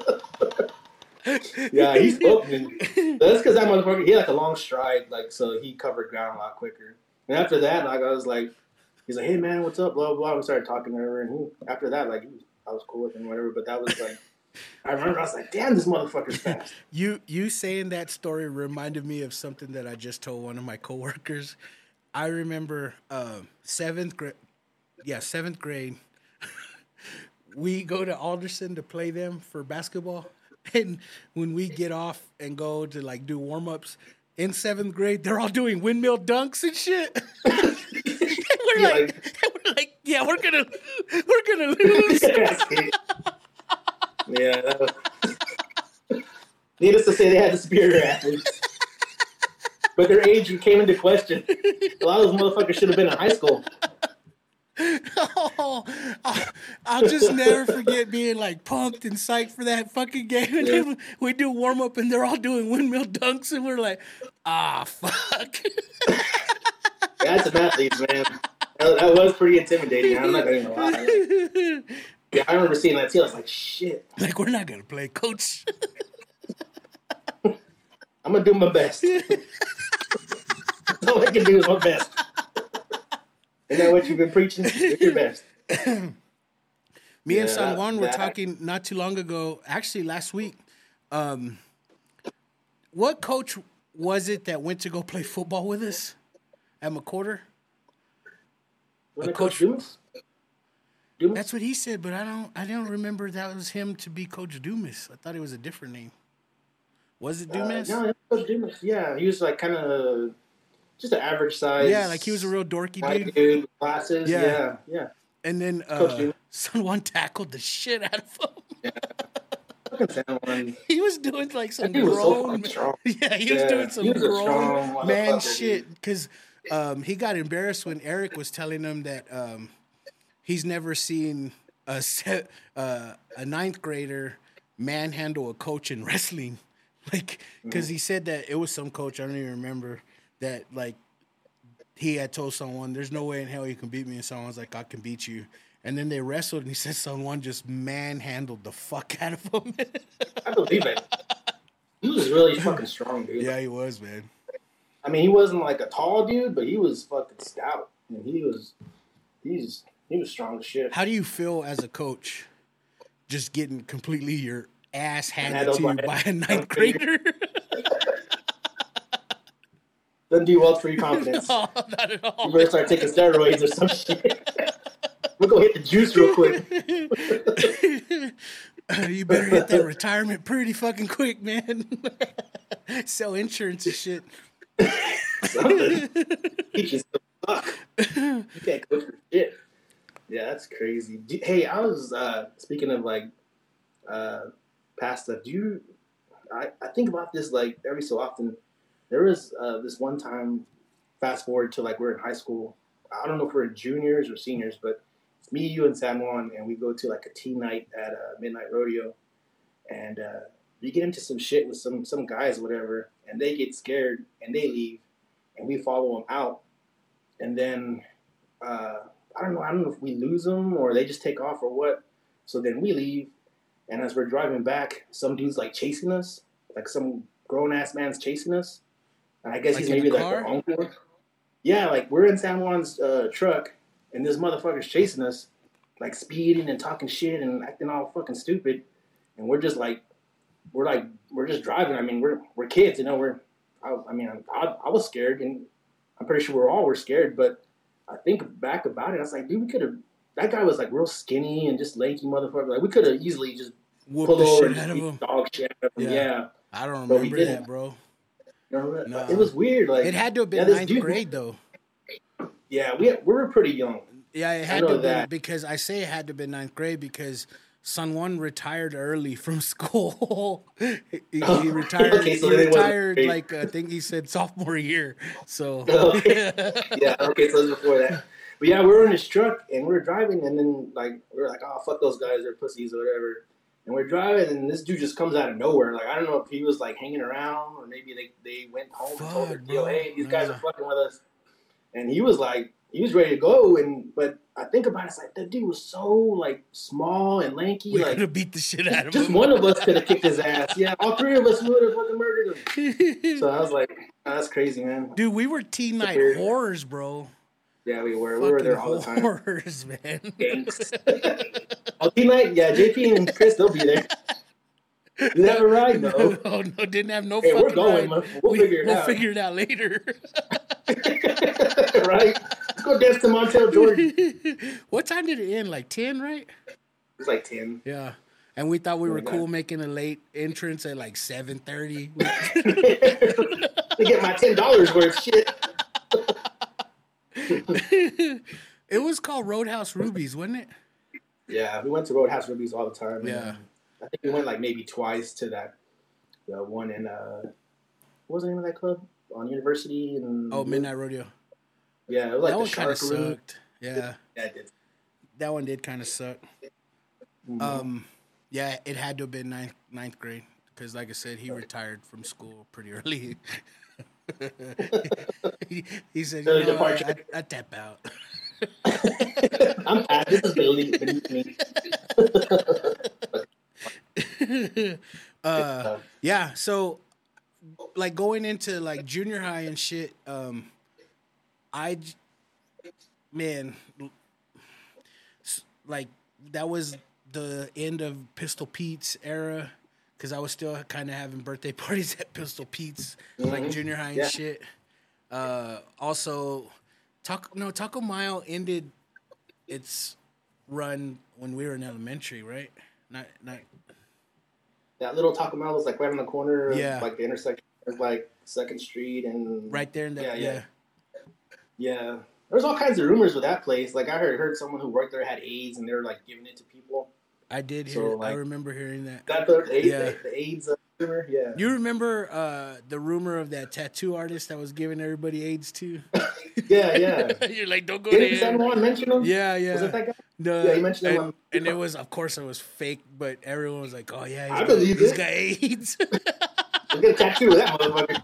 Yeah, he spoke me. That's because that motherfucker, he had like a long stride, like, so he covered ground a lot quicker. And after that, like, I was like, he's like, hey man, what's up, blah, blah, blah. We started talking to her, and he, after that, like, he was, I was cool with him, whatever, but that was like, I remember I was like, damn, this motherfucker's fast. You you saying that story reminded me of something that I just told one of my coworkers. I remember uh, seventh grade, yeah, seventh grade. We go to Alderson to play them for basketball, and when we get off and go to like do warm ups in seventh grade, they're all doing windmill dunks and shit. And we're Yeah, like, like- and we're like, yeah, we're gonna we're gonna lose. Yeah. That was... Needless to say, they had the superior athletes. But their age came into question. A lot of those motherfuckers should have been in high school. Oh, I'll, I'll just never forget being like pumped and psyched for that fucking game. And then we do warm up and they're all doing windmill dunks, and we're like, ah, fuck. Yeah, that's some athletes, man. That, that was pretty intimidating. I'm not going to lie. Yeah, I remember seeing that too. I was like, shit. Like, we're not gonna play, coach. I'm gonna do my best. That's all I can do is my best. Isn't that what you've been preaching? Do your best. Me Yeah, and San Juan were that- talking not too long ago, actually last week. Um, what coach was it that went to go play football with us at McWhorter? Wasn't A it Coach coach- Dumas? Dumas? That's what he said, but I don't I don't remember that was him to be Coach Dumas. I thought it was a different name. Was it Uh, Dumas? no, it was Coach Dumas. Yeah, he was like kind of just an average size. Yeah, like he was a real dorky white dude. dude with glasses. Yeah. Yeah, yeah. And then Coach uh, Dumas. San Juan tackled the shit out of him. Fucking San Juan. He was doing like some That dude was so grown, fucking strong. yeah, he was Yeah, doing some he was a grown strong man motherfucker, shit. dude. Because um, he got embarrassed when Eric was telling him that um, he's never seen a se- uh, a ninth grader manhandle a coach in wrestling. Like, because he said that it was some coach, I don't even remember, that like he had told someone, "There's no way in hell you can beat me," and someone's like, "I can beat you." And then they wrestled, and he said someone just manhandled the fuck out of him. I believe it. He was really fucking strong, dude. Yeah, he was, man. I mean, he wasn't like a tall dude, but he was fucking stout. And he was, he's, he was strong as shit. How do you feel as a coach, just getting completely your ass handed Handled to you by by a a ninth grader? Doesn't do well for your confidence. No, not at all. You better start taking steroids or some shit. We'll go hit the juice real quick. Uh, you better hit that retirement pretty fucking quick, man. Sell insurance and shit. Something. Teach you some fuck. You can't coach for shit. Yeah, that's crazy. Do- Hey, I was uh, speaking of like uh, past stuff. Do you? I, I think about this like every so often. There was uh, this one time. Fast forward to like we're in high school. I don't know if we're juniors or seniors, but it's me, you, and San Juan, and we go to like a teen night at a midnight rodeo, and uh, we get into some shit with some some guys or whatever, and they get scared and they leave, and we follow them out, and then uh, I don't know, I don't know if we lose them or they just take off or what. So then we leave, and as we're driving back, some dude's like chasing us, like some grown ass man's chasing us, and I guess Like he's in maybe a like car? their uncle. Yeah, like we're in San Juan's uh, truck, and this motherfucker's chasing us, like speeding and talking shit and acting all fucking stupid, and we're just like, we're like, we're just driving. I mean, we're we're kids, you know. We're, I, I mean, I, I was scared, and I'm pretty sure we're all were scared. But I think back about it, I was like, dude, we could have. That guy was like real skinny and just lanky motherfucker. Like we could have easily just Whoop pulled the over shit and out just of beat him. dog shit out of him. Yeah. Yeah, I don't But we remember didn't. that, bro. You know, Nah. it was weird. Like It had to have been yeah, this ninth dude- grade, though. Yeah, we we were pretty young. Yeah, it I had know to have been that. because I say it had to have been ninth grade because San Juan retired early from school. he, he Oh, retired. okay, so he then it wasn't retired grade. like I think he said sophomore year. So Okay. Yeah, okay, so it was before that. But yeah, we were in this truck and we were driving, and then like we were like, oh fuck those guys, they're pussies or whatever. And we're driving, and this dude just comes out of nowhere. Like I don't know if he was like hanging around, or maybe they, they went home and told their Fuck, deal, bro. hey, these guys Nah. are fucking with us. And he was like, he was ready to go, and but I think about it, it's like that dude was so like small and lanky, we like could have beat the shit out of just him. one of us could have kicked his ass. Yeah, all three of us would have fucking murdered him. So I was like, oh, that's crazy, man. Dude, we were teen night Weird. horrors, bro. Yeah, we were. We were there all the Fucking time. horrors, man. Gangs. Oh, team night? Yeah, J P and Chris, they'll be there. You have a ride, No, though. no, no, didn't have no Hey, we're fucking going, ride. man. We'll figure it we'll out. figure it out later. Right? Let's go dance to Montel Jordan. What time did it end? Like ten, right? It's like ten. Yeah. And we thought we were my God. cool making a late entrance at like seven thirty. To get my ten dollars worth shit. It was called Roadhouse Rubies, wasn't it? Yeah, we went to Roadhouse Rubies all the time. Yeah. I think we went like maybe twice to that the one in, uh, what was the name of that club? On University? And Oh, Midnight Rodeo. Yeah, it was like that the one kind of Shark Room. sucked. Yeah. Yeah, it did. That one did kind of suck. Mhm. Um, yeah, it had to have been ninth, ninth grade because, like I said, he retired from school pretty early. he, he said, Early you know, I, departure. I, I tap out. I'm past. This is beneath beneath me. uh, yeah, so like going into like junior high and shit. Um, I, j- man, s- like that was the end of Pistol Pete's era because I was still kind of having birthday parties at Pistol Pete's, like junior high and Yeah. shit. Uh, also, Taco no Taco Mile ended its run when we were in elementary, right? Not not That little Taco Bell was like right on the corner of Yeah. like the intersection of like Second Street and right there in that. Yeah, Yeah, yeah. Yeah. There's all kinds of rumors with that place. Like I heard heard someone who worked there had AIDS and they were like giving it to people. I did hear. So, I like- remember hearing that. That the, the, Yeah. the, the AIDS uh, rumor, yeah. You remember uh, the rumor of that tattoo artist that was giving everybody AIDS too? yeah, yeah. You're like, don't go Didn't there. someone mention him? Yeah, yeah. Was it that guy? No, Yeah, he mentioned it and, on- and it was, of course, it was fake, but everyone was like, "Oh yeah, he's I got, believe he's it. got AIDS." Let's get a tattoo of that motherfucker.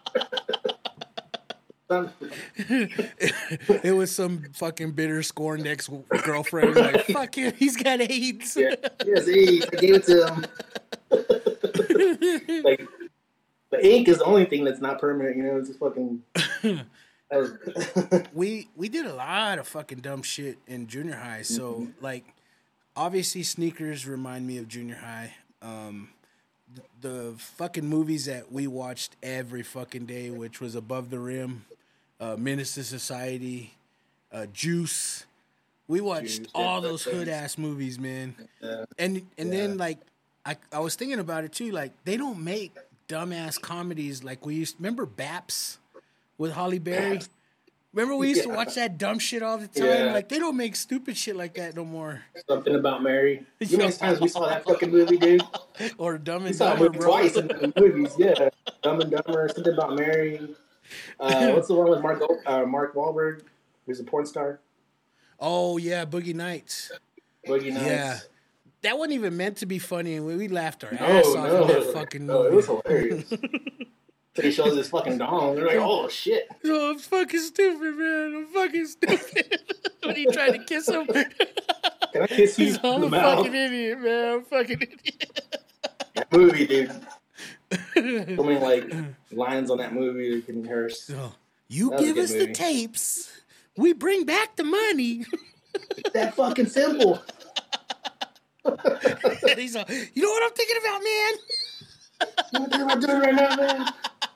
Son, It was some fucking bitter, scorned ex girlfriend. Like, fuck him, he's got AIDS. yeah, yes, AIDS. I gave it to him. Like, the ink is the only thing that's not permanent. You know, it's just fucking. That was, we we did a lot of fucking dumb shit in junior high. So like, obviously sneakers remind me of junior high. Um, th- the fucking movies that we watched every fucking day, which was Above the Rim, uh, Menace to Society, uh, Juice. We watched Juice, yeah, all those that's- hood ass movies, man. yeah. And and Yeah. then like I I was thinking about it too. Like they don't make dumbass comedies like we used. Remember Baps with Holly Berry? Remember we used to Yeah. watch that dumb shit all the time. Yeah. Like they don't make stupid shit like that no more. Something About Mary. You know how many times we saw that fucking movie, dude? Or Dumb We and saw it Dumber, bro. twice in the movies, yeah. Dumb and Dumber, Something About Mary. Uh, what's the one with Mark uh, Mark Wahlberg, who's a porn star? Oh yeah, Boogie Nights. Boogie Nights. Yeah. That wasn't even meant to be funny, and we, we laughed our No, ass off no, in that fucking no, movie. it was hilarious. So he shows his fucking dong. They're like, oh shit. Oh, I'm fucking stupid, man. I'm fucking stupid. When he tried to kiss him, Can I kiss you he's in I'm the a mouth? fucking idiot, man. I'm a fucking idiot. That movie, dude. So many like lines on that movie that can rehearse. So, you That was a give good us the movie. tapes, we bring back the money. It's that fucking simple. And he's like, you know what I'm thinking about, man? You know what I'm doing right now, man?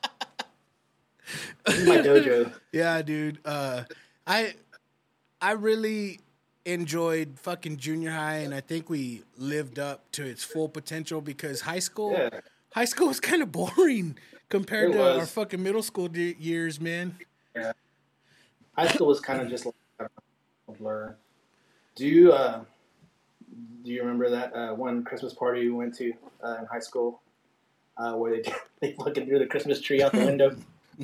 This is my dojo. Yeah, dude. Uh, I I really enjoyed fucking junior high, and I think we lived up to its full potential because high school, Yeah. high school was kind of boring compared It to was. our fucking middle school d- years, man. High school was kind of just like I don't know, a blur. Do you uh, do you remember that uh, one Christmas party we went to uh, in high school uh, where they they fucking threw the Christmas tree out the window?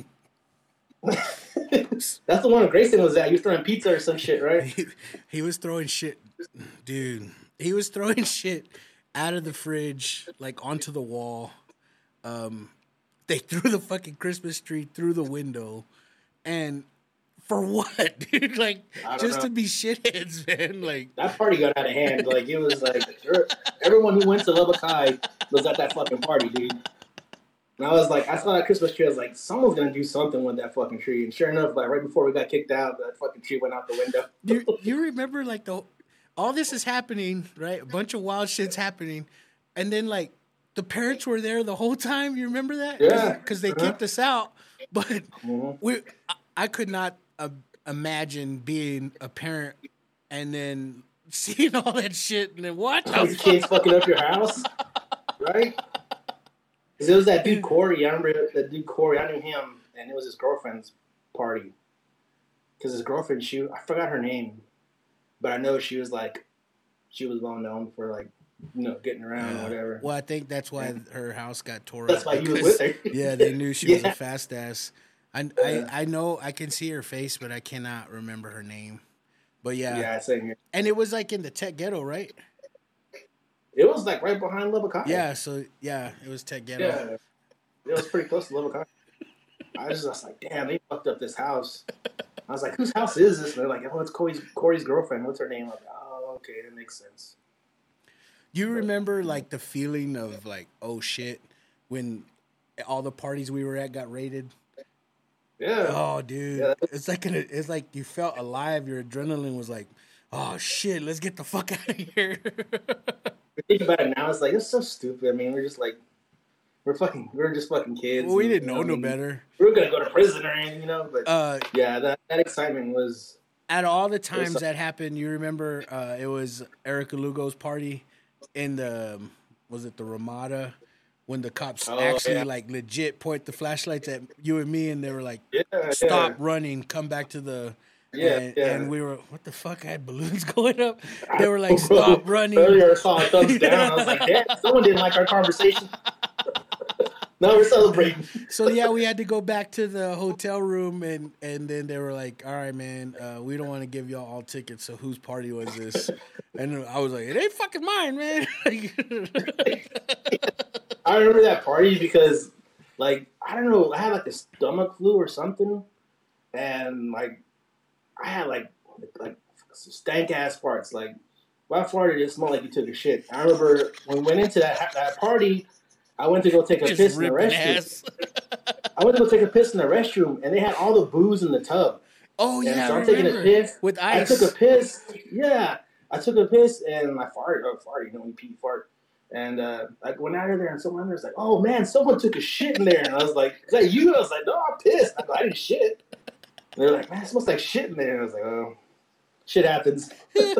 That's the one where Grayson was at. He was throwing pizza or some shit, right? He, he was throwing shit, dude. He was throwing shit out of the fridge, like onto the wall. Um, they threw the fucking Christmas tree through the window, and for what, dude? Like I don't just know. to be shitheads, man. Like That party got out of hand. Like it was like everyone who went to Lubbock High was at that fucking party, dude. And I was like, I saw that Christmas tree. I was like, someone's gonna do something with that fucking tree. And sure enough, like right before we got kicked out, that fucking tree went out the window. you, you remember, like the all this is happening, right? A bunch of wild shit's happening, and then like the parents were there the whole time. You remember that? Yeah. because they Uh-huh. kicked us out, but Mhm. we I, I could not uh, imagine being a parent and then seeing all that shit and then what the These fuck? kids fucking up your house, right? Because it was that dude Corey. I remember that dude Corey. I knew him, and it was his girlfriend's party. Because his girlfriend, she I forgot her name, but I know she was like, she was well known for like, you know, getting around or whatever. Well, I think that's why her house got tore That's up. why you was because- with her. Yeah, they knew she was Yeah. a fast ass. I, Yeah. I I know I can see her face, but I cannot remember her name. But yeah, Yeah, same here. and it was like in the Tech Ghetto, right? It was like right behind Lubbock High. Yeah, so yeah, it was Tech Ghetto. Yeah. It was pretty close to Lubbock High. I was just like, damn, they fucked up this house. I was like, whose house is this? And they're like, oh, it's Corey's, Corey's girlfriend. What's her name? I'm like, oh, okay, that makes sense. You remember like the feeling of like, oh shit, when all the parties we were at got raided. Yeah. Oh, dude, Yeah. it's like an, it's like you felt alive. Your adrenaline was like, oh shit, let's get the fuck out of here. Think about it now, it's like it's so stupid. I mean, we're just like we're fucking we're just fucking kids. Well, we and, didn't you know no I mean, better. We were gonna go to prison or anything, you know. But Uh, yeah, that, that excitement was. Out of all the times that happened, you remember uh, it was Erica Lugo's party in the was it the Ramada when the cops Oh, actually yeah. like legit point the flashlights at you and me and they were like, Yeah, stop yeah. running, come back to the. Yeah, and, yeah. and we were, what the fuck? I had balloons going up. They were like, stop running. Earlier, I saw a thumbs down. I was like, damn, someone didn't like our conversation. Now we're celebrating. So yeah, we had to go back to the hotel room, and, and then they were like, "All right, man, uh, we don't want to give y'all all tickets. So whose party was this?" And I was like, "It ain't fucking mine, man." I remember that party because, like, I don't know, I had like a stomach flu or something, and like, I had like like stank ass farts. Like, my farted, it smelled like you took a shit. I remember when we went into that that party. I went to go take a Just piss in the ripping restroom. ass. I went to go take a piss in the restroom, and they had all the booze in the tub. Oh And yeah, so I I'm taking a remember. piss. With I ice. took a piss. Yeah, I took a piss, and I farted. Oh, farted, you know, when you pee, fart. And uh, I went out of there, and someone was like, "Oh man, someone took a shit in there." And I was like, "Is that you?" I was like, "No, I'm pissed." I go, "I didn't shit." And they're like, "Man, it smells like shit in there." And I was like, "Oh, shit happens."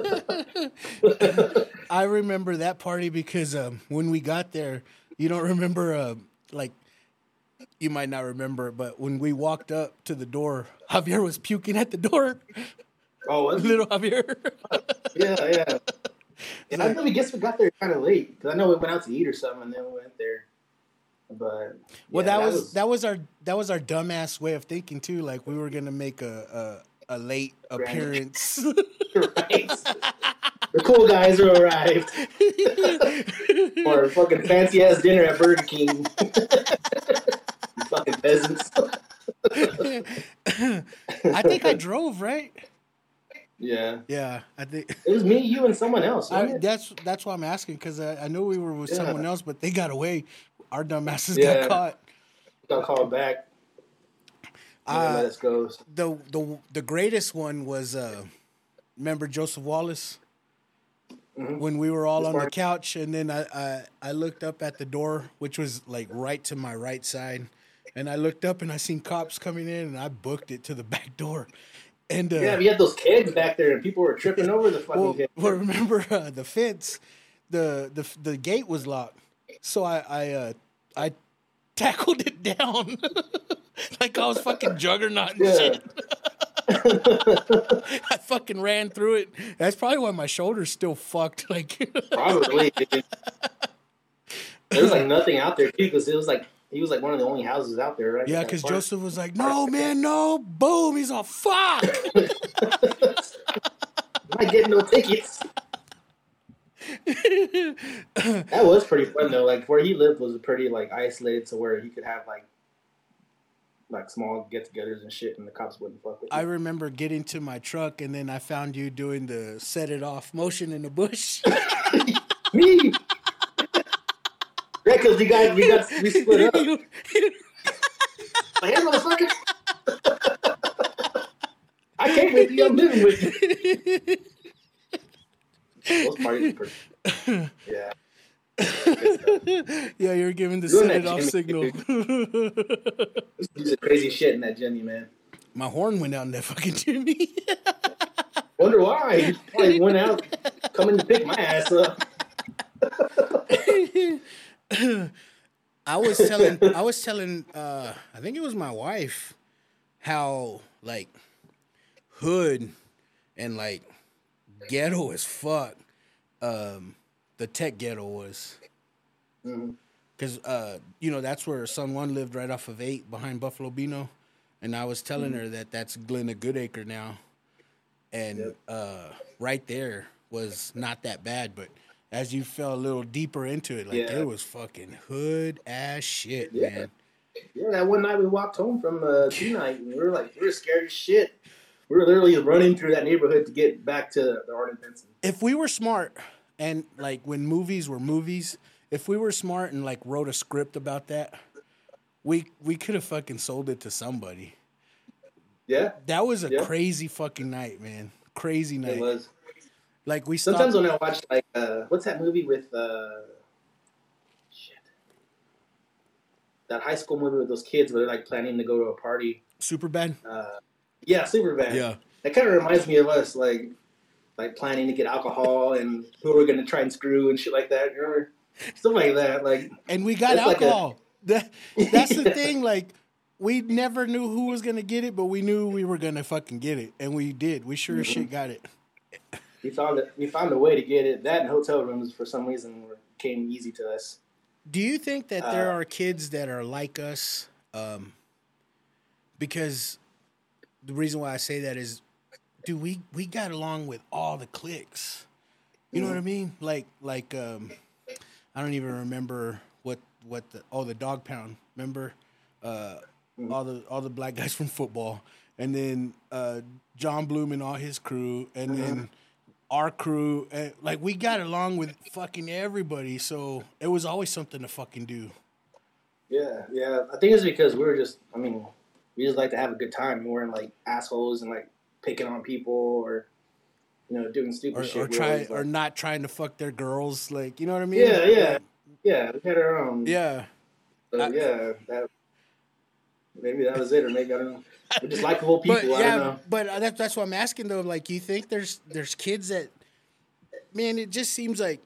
I remember that party because um, when we got there, you don't remember, uh, like, you might not remember, but when we walked up to the door, Javier was puking at the door. Oh, was it? Little Javier. yeah, yeah. And I really guess we got there kind of late because I know we went out to eat or something, and then we went there. But Well, yeah, that, was, that was our that was our dumbass way of thinking too. Like we were gonna make a a, a late appearance. right. The cool guys are arrived. Or a fucking fancy ass dinner at Burger King. You fucking peasants. I think I drove, right? Yeah. Yeah, I think It was me, you, and someone else. I, wasn't it? that's that's why I'm asking because I, I knew we were with Yeah. someone else, but they got away. Our dumbasses Yeah. got caught. Got called back. Yeah, Uh, let us go. the the the greatest one was uh, remember Joseph Wallace Mhm. when we were all His on the party? couch, and then I, I I looked up at the door, which was like right to my right side, and I looked up and I seen cops coming in, and I booked it to the back door, and uh, Yeah, we had those kegs back there, and people were tripping over the fucking well, keg. well, remember uh, the fence, the the the gate was locked, so I I uh, I tackled it down like I was fucking Juggernaut and Yeah. shit. I fucking ran through it. That's probably why my shoulder's still fucked. Like, Probably. Dude. There was like nothing out there too, because it was like he was like one of the only houses out there, right? yeah, because Joseph was like, "No, man, no!" Boom. He's all fuck. I get no tickets. That was pretty fun though. Like where he lived was pretty like isolated, to where he could have like like small get-togethers and shit, and the cops wouldn't fuck with you. I remember getting to my truck, and then I found you doing the set it off motion in the bush. Me. Yeah, because we got we got we split up. Like, hey, motherfucker. I came with you. I'm living with you. Those parties are pretty. Yeah. Yeah, you're giving the Doing set that it off Jimmy, signal. There's crazy shit in that Jimmy, man. My horn went out in that fucking Jimmy. Wonder why. He probably went out coming to pick my ass up. I was telling, I was telling, uh, I think it was my wife, how like hood and like ghetto as fuck, um, the tech ghetto was. Mm-hmm. Cause uh, you know that's where Son One lived, right off of eight behind Buffalo Bino, and I was telling Mm-hmm. her that that's Glenna Goodacre now, and Yep. uh, right there was not that bad, but as you fell a little deeper into it, like Yeah. it was fucking hood ass shit, Yeah. man. Yeah, that one night we walked home from uh, T night, and we were like, we were scared as shit. We were literally running through that neighborhood to get back to the Art and Benson. If we were smart, and like when movies were movies, if we were smart and like wrote a script about that, we we could have fucking sold it to somebody. Yeah, That was a Yeah. crazy fucking night, man. Crazy night. it was. Like we stopped. Sometimes when I watch like uh, what's that movie with uh, shit, that high school movie with those kids where they're like planning to go to a party. Super bad. Uh, yeah, Superbad. Yeah. That kind of reminds me of us, like like planning to get alcohol and who we're gonna try and screw and shit like that. You remember? Stuff like that. Like, And we got It's like a- alcohol. that, that's the thing. Like, we never knew who was gonna get it, but we knew we were gonna fucking get it, and we did. We sure as Mm-hmm. shit got it. we found it. We found a way to get it. That and hotel rooms for some reason were, came easy to us. Do you think that there Uh, are kids that are like us? Um, because the reason why I say that is, dude, we we got along with all the cliques. You know what I mean? Like like um, I don't even remember what what the oh the dog pound. Remember uh, all the all the black guys from football, and then uh, John Bloom and all his crew, and then our crew. And, like we got along with fucking everybody, so it was always something to fucking do. Yeah, yeah. I think it's because we were just. I mean, we just like to have a good time. We weren't like assholes and like picking on people or you know doing stupid Or, shit. or We were try always, or like- not trying to fuck their girls, like you know what I mean? Yeah, yeah, yeah. We had our own. yeah. So, I- yeah, that maybe that was it, or maybe I don't know. We're just likable But people. I yeah, don't know. but that's that's what I'm asking though. Like, you think there's there's kids that, man, it just seems like,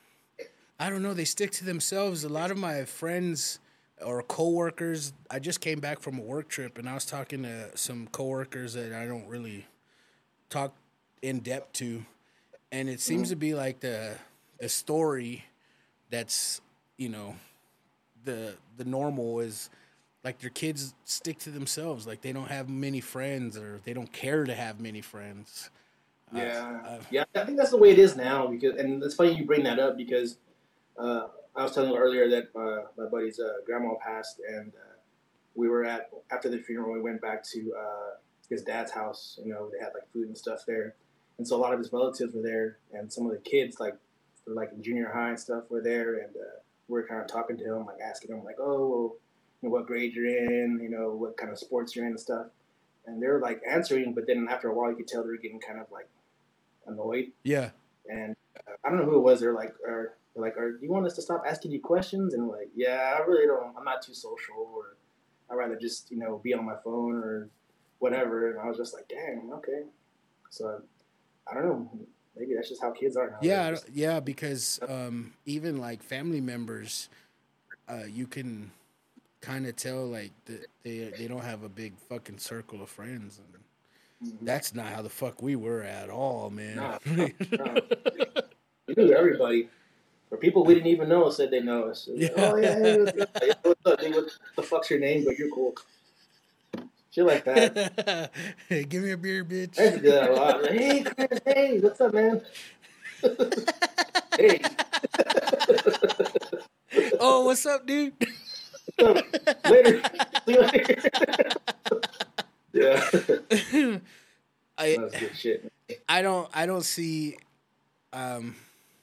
I don't know, they stick to themselves. A lot of my friends or coworkers, I just came back from a work trip and I was talking to some coworkers that I don't really talk in depth to, and it seems to be like the the story that's, you know, the the normal is like their kids stick to themselves, like they don't have many friends or they don't care to have many friends. Yeah, uh, yeah. I think that's the way it is now. Because, and it's funny you bring that up because uh, I was telling you earlier that uh, my buddy's uh, grandma passed, and uh, we were at after the funeral. We went back to uh, his dad's house. You know, they had like food and stuff there, and so a lot of his relatives were there, and some of the kids, like like in junior high and stuff, were there, and uh, we were kind of talking to him, like asking him, like, oh, well, you know, what grade you're in, you know, what kind of sports you're in and stuff. And they were like answering, but then after a while, you could tell they were getting kind of like annoyed. Yeah. And uh, I don't know who it was. They're like, or they're like, or do you want us to stop asking you questions? And I'm like, yeah, I really don't. I'm not too social, or I'd rather just you know be on my phone or whatever. And I was just like, dang, okay. So I don't know. Maybe that's just how kids are now. Yeah, They're I just- don't- yeah, because um, even like family members, uh, you can kind of tell like that they they don't have a big fucking circle of friends, and Mhm. that's not how the fuck we were at all, man. Nah, no, no. We knew everybody. Or people we didn't even know said they know us. Like, Yeah. oh yeah, hey, what's up? Hey, what's up, dude? What the fuck's your name? But you're cool. Shit like that. Hey, give me a beer, I used bitch. to do that a lot. Like, hey, Chris, hey, what's up, man? Hey, Oh, what's up, dude? what's up? Later. See you later. Yeah. I That's good shit. I don't I don't see um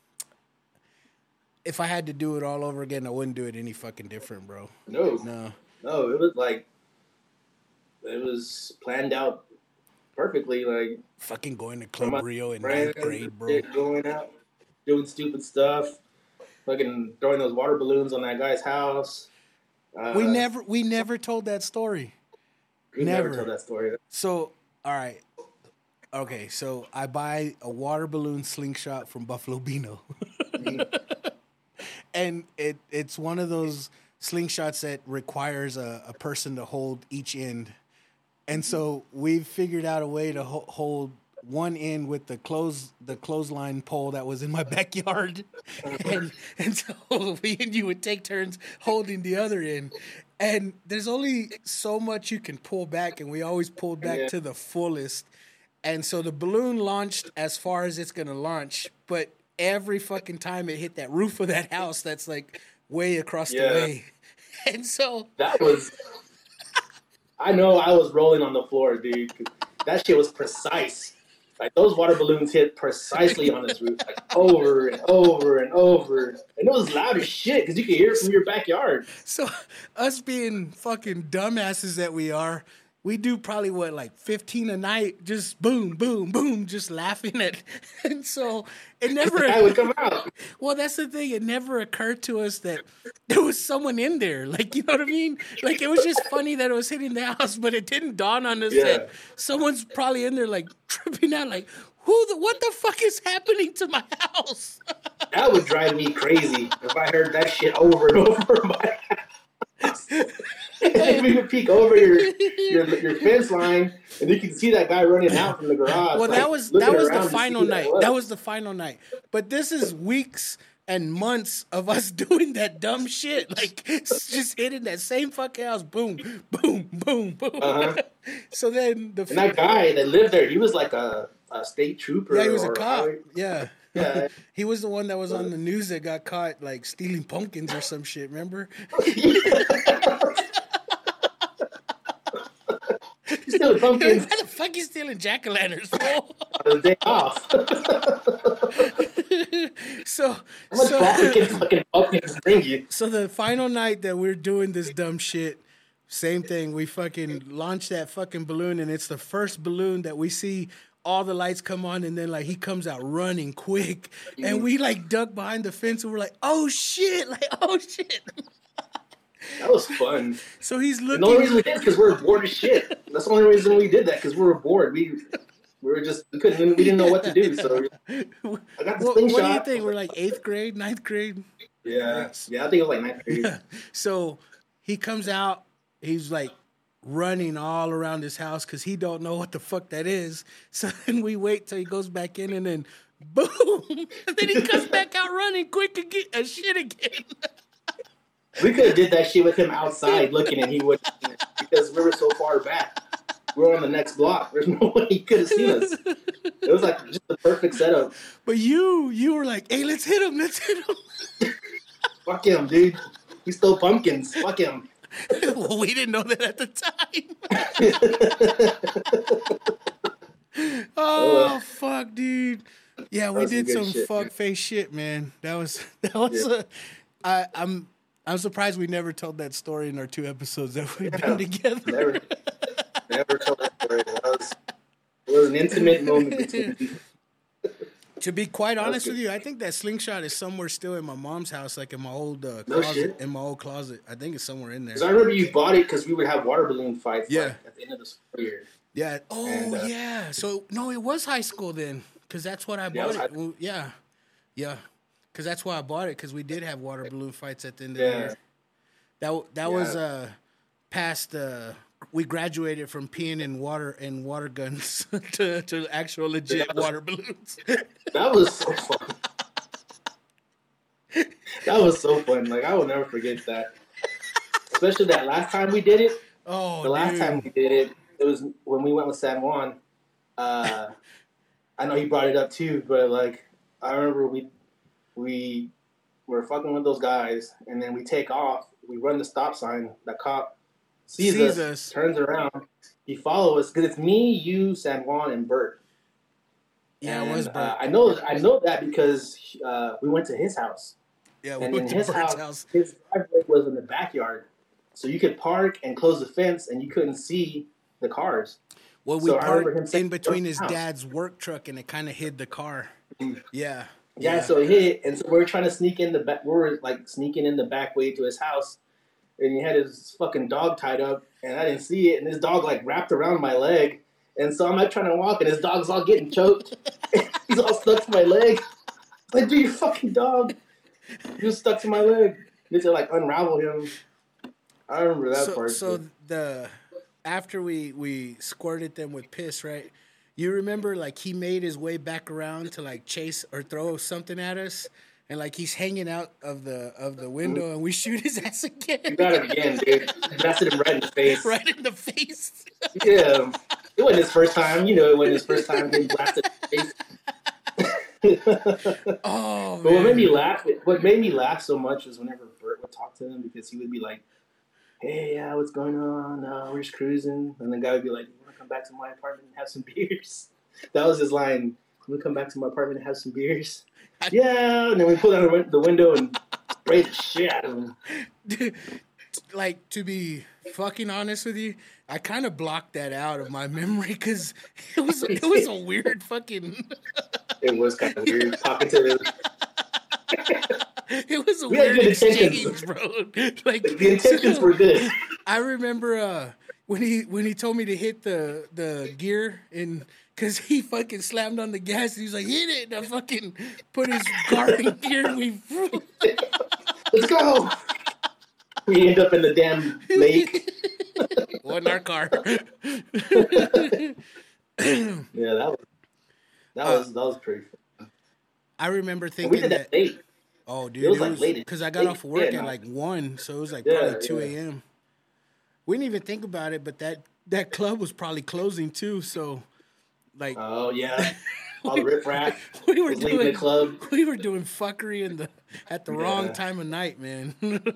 if I had to do it all over again, I wouldn't do it any fucking different, bro. No, No. no, it was like, it was planned out perfectly. Like, Fucking going to from Club my Rio in friends, ninth grade, bro. shit, going out, doing stupid stuff, fucking throwing those water balloons on that guy's house. Uh, We never we never told that story. we never never. told that story. So, all right. Okay, so I buy a water balloon slingshot from Buffalo Bino. And it it's one of those slingshots that requires a, a person to hold each end. And so we've figured out a way to ho- hold one end with the clothes the clothesline pole that was in my backyard. and and so we and you would take turns holding the other end. And there's only so much you can pull back, and we always pulled back Yeah. to the fullest. And so the balloon launched as far as it's gonna launch, but every fucking time it hit that roof of that house that's like way across Yeah. the way. And so That was. I know I was rolling on the floor, dude. 'Cause that shit was precise. Like those water balloons hit precisely on his roof, like over and over and over, and it was loud as shit because you could hear it from your backyard. So, us being fucking dumbasses that we are, we do probably what like fifteen a night, just boom, boom, boom, just laughing at, and so it never. I would come out. Well, that's the thing. It never occurred to us that there was someone in there. Like, you know what I mean? Like, it was just funny that it was hitting the house, but it didn't dawn on us Yeah. that someone's probably in there, like, tripping out, like, who the, what the fuck is happening to my house? That would drive me crazy if I heard that shit over and over my house. And we would peek over your, your your fence line, and you can see that guy running out from the garage. Well, like, that was looking that was around the to final see who night. was. That was the final night. But this is weeks and months of us doing that dumb shit, like just hitting that same fucking house, boom, boom, boom, boom. Uh-huh. So then the And that guy that lived there, he was like a, a state trooper. yeah, he was a or cop. highway- Yeah. Yeah. He was the one that was on the news that got caught like stealing pumpkins or some shit. Remember? He's still pumpkins Why the fuck you stealing jack o' lanterns, fool? on the day off. So, How much so, profit can fucking pumpkins bring you? so the final night that we're doing this dumb shit, same thing. We fucking launch that fucking balloon, and it's the first balloon that we see. All the lights come on, and then like he comes out running quick, and we like duck behind the fence, and we're like, "Oh shit!" Like, "Oh shit!" That was fun. So he's And looking. the only reason we did it because we were bored as shit. That's the only reason we did that because we were bored. We we were just we couldn't we didn't know what to do. So I got the What, slingshot. what do you think? We're like eighth grade, ninth grade. Yeah, yeah. I think it was like ninth grade. So he comes out. He's like running all around his house because he don't know what the fuck that is. So then we wait till he goes back in, and then boom, and then he comes back out running quick again, uh, shit again. We could have did that shit with him outside looking, and he wouldn't have seen it because we were so far back. We were on the next block. There's no way he could have seen us. It was like just the perfect setup. But you, you were like, "Hey, let's hit him, let's hit him." Fuck him, dude. He stole pumpkins. Fuck him. Well, we didn't know that at the time. Oh fuck, dude. Yeah, we That was did some some good shit, fuck man. face shit, man. That was that was. Yeah. A, I, I'm I'm surprised we never told that story in our two episodes that we've Yeah. been together. Never, never told that story. That was, it was an intimate moment between. To be quite was honest good. with you, I think that slingshot is somewhere still in my mom's house, like in my old uh, No closet. shit. In my old closet, I think it's somewhere in there. Because I remember you bought it because we would have water balloon fights. Yeah. Like, at the end of the school year. Yeah. Oh And, uh, yeah. So no, it was high school then, because that's what I Yeah, it bought was it. high- Well, yeah, yeah. Because that's why I bought it. Because we did have water balloon fights at the end of Yeah. the year. That that Yeah. was uh past. Uh, we graduated from peeing in water and water guns to to actual legit That was- water balloons. That was so fun. That was so fun. Like I will never forget that. Especially that last time we did it. Oh, The last dude. time we did it, it was when we went with San Juan. Uh, I know he brought it up too, but like I remember we we were fucking with those guys, and then we take off. We run the stop sign. The cop sees, Sees us, us. turns around. He follows us because it's me, you, San Juan, and Bert. Yeah, And, it was Uh, Bert. I know I know that because uh, we went to his house. Yeah, we And went in to his Bert's house, house. his driveway was in the backyard. So you could park and close the fence and you couldn't see the cars. Well, we So I remember parked him saying, in between "Go his to the house." dad's work truck, and it kind of hid the car. Yeah. Yeah, so he hit, and so we were trying to sneak in the back. We were like sneaking in the back way to his house, and he had his fucking dog tied up, and I didn't see it, and his dog like wrapped around my leg, and so I'm like trying to walk, and his dog's all getting choked. He's all stuck to my leg. Like, dude, your fucking dog, he was stuck to my leg. You had to like unravel him. I remember that so, part. so the after we we squirted them with piss, right? You remember, like, he made his way back around to like chase or throw something at us, and like he's hanging out of the of the window, and we shoot his ass you again, got it again, dude. Blasted him right in the face. right in the face. Yeah, it wasn't his first time. You know, it wasn't his first time getting blasted in the face. Oh, But what man. made me laugh, what made me laugh so much was whenever Bert would talk to him because he would be like, "Hey, yeah, what's going on? Uh, we're just cruising," and the guy would be like, "You want to come back to my apartment and have some beers?" that was his line. Can we come back to my apartment and have some beers? Yeah, and then we pulled out the window and sprayed the shit out of him. Dude, like, to be fucking honest with you, I kind of blocked that out of my memory because it was it was a weird fucking. It was kind of weird talking to him. It was a We weird had good exchange, intentions. bro. Like The intentions were good. I remember uh, when he when he told me to hit the the gear and because he fucking slammed on the gas and he was like hit it and I fucking put his car in gear and we Let's go. We end up in the damn lake. Wasn't our car. Yeah, that was that was that was pretty fun. I remember And thinking we did that. that late. Oh, dude, It was like late. because I got late- off work yeah, at no. like one, so it was like Yeah, probably two yeah. a.m. We didn't even think about it, but that that club was probably closing too. So, like, Oh yeah, all the riffraff we were was leaving the doing club. we were doing fuckery in the at the wrong Yeah. time of night, man.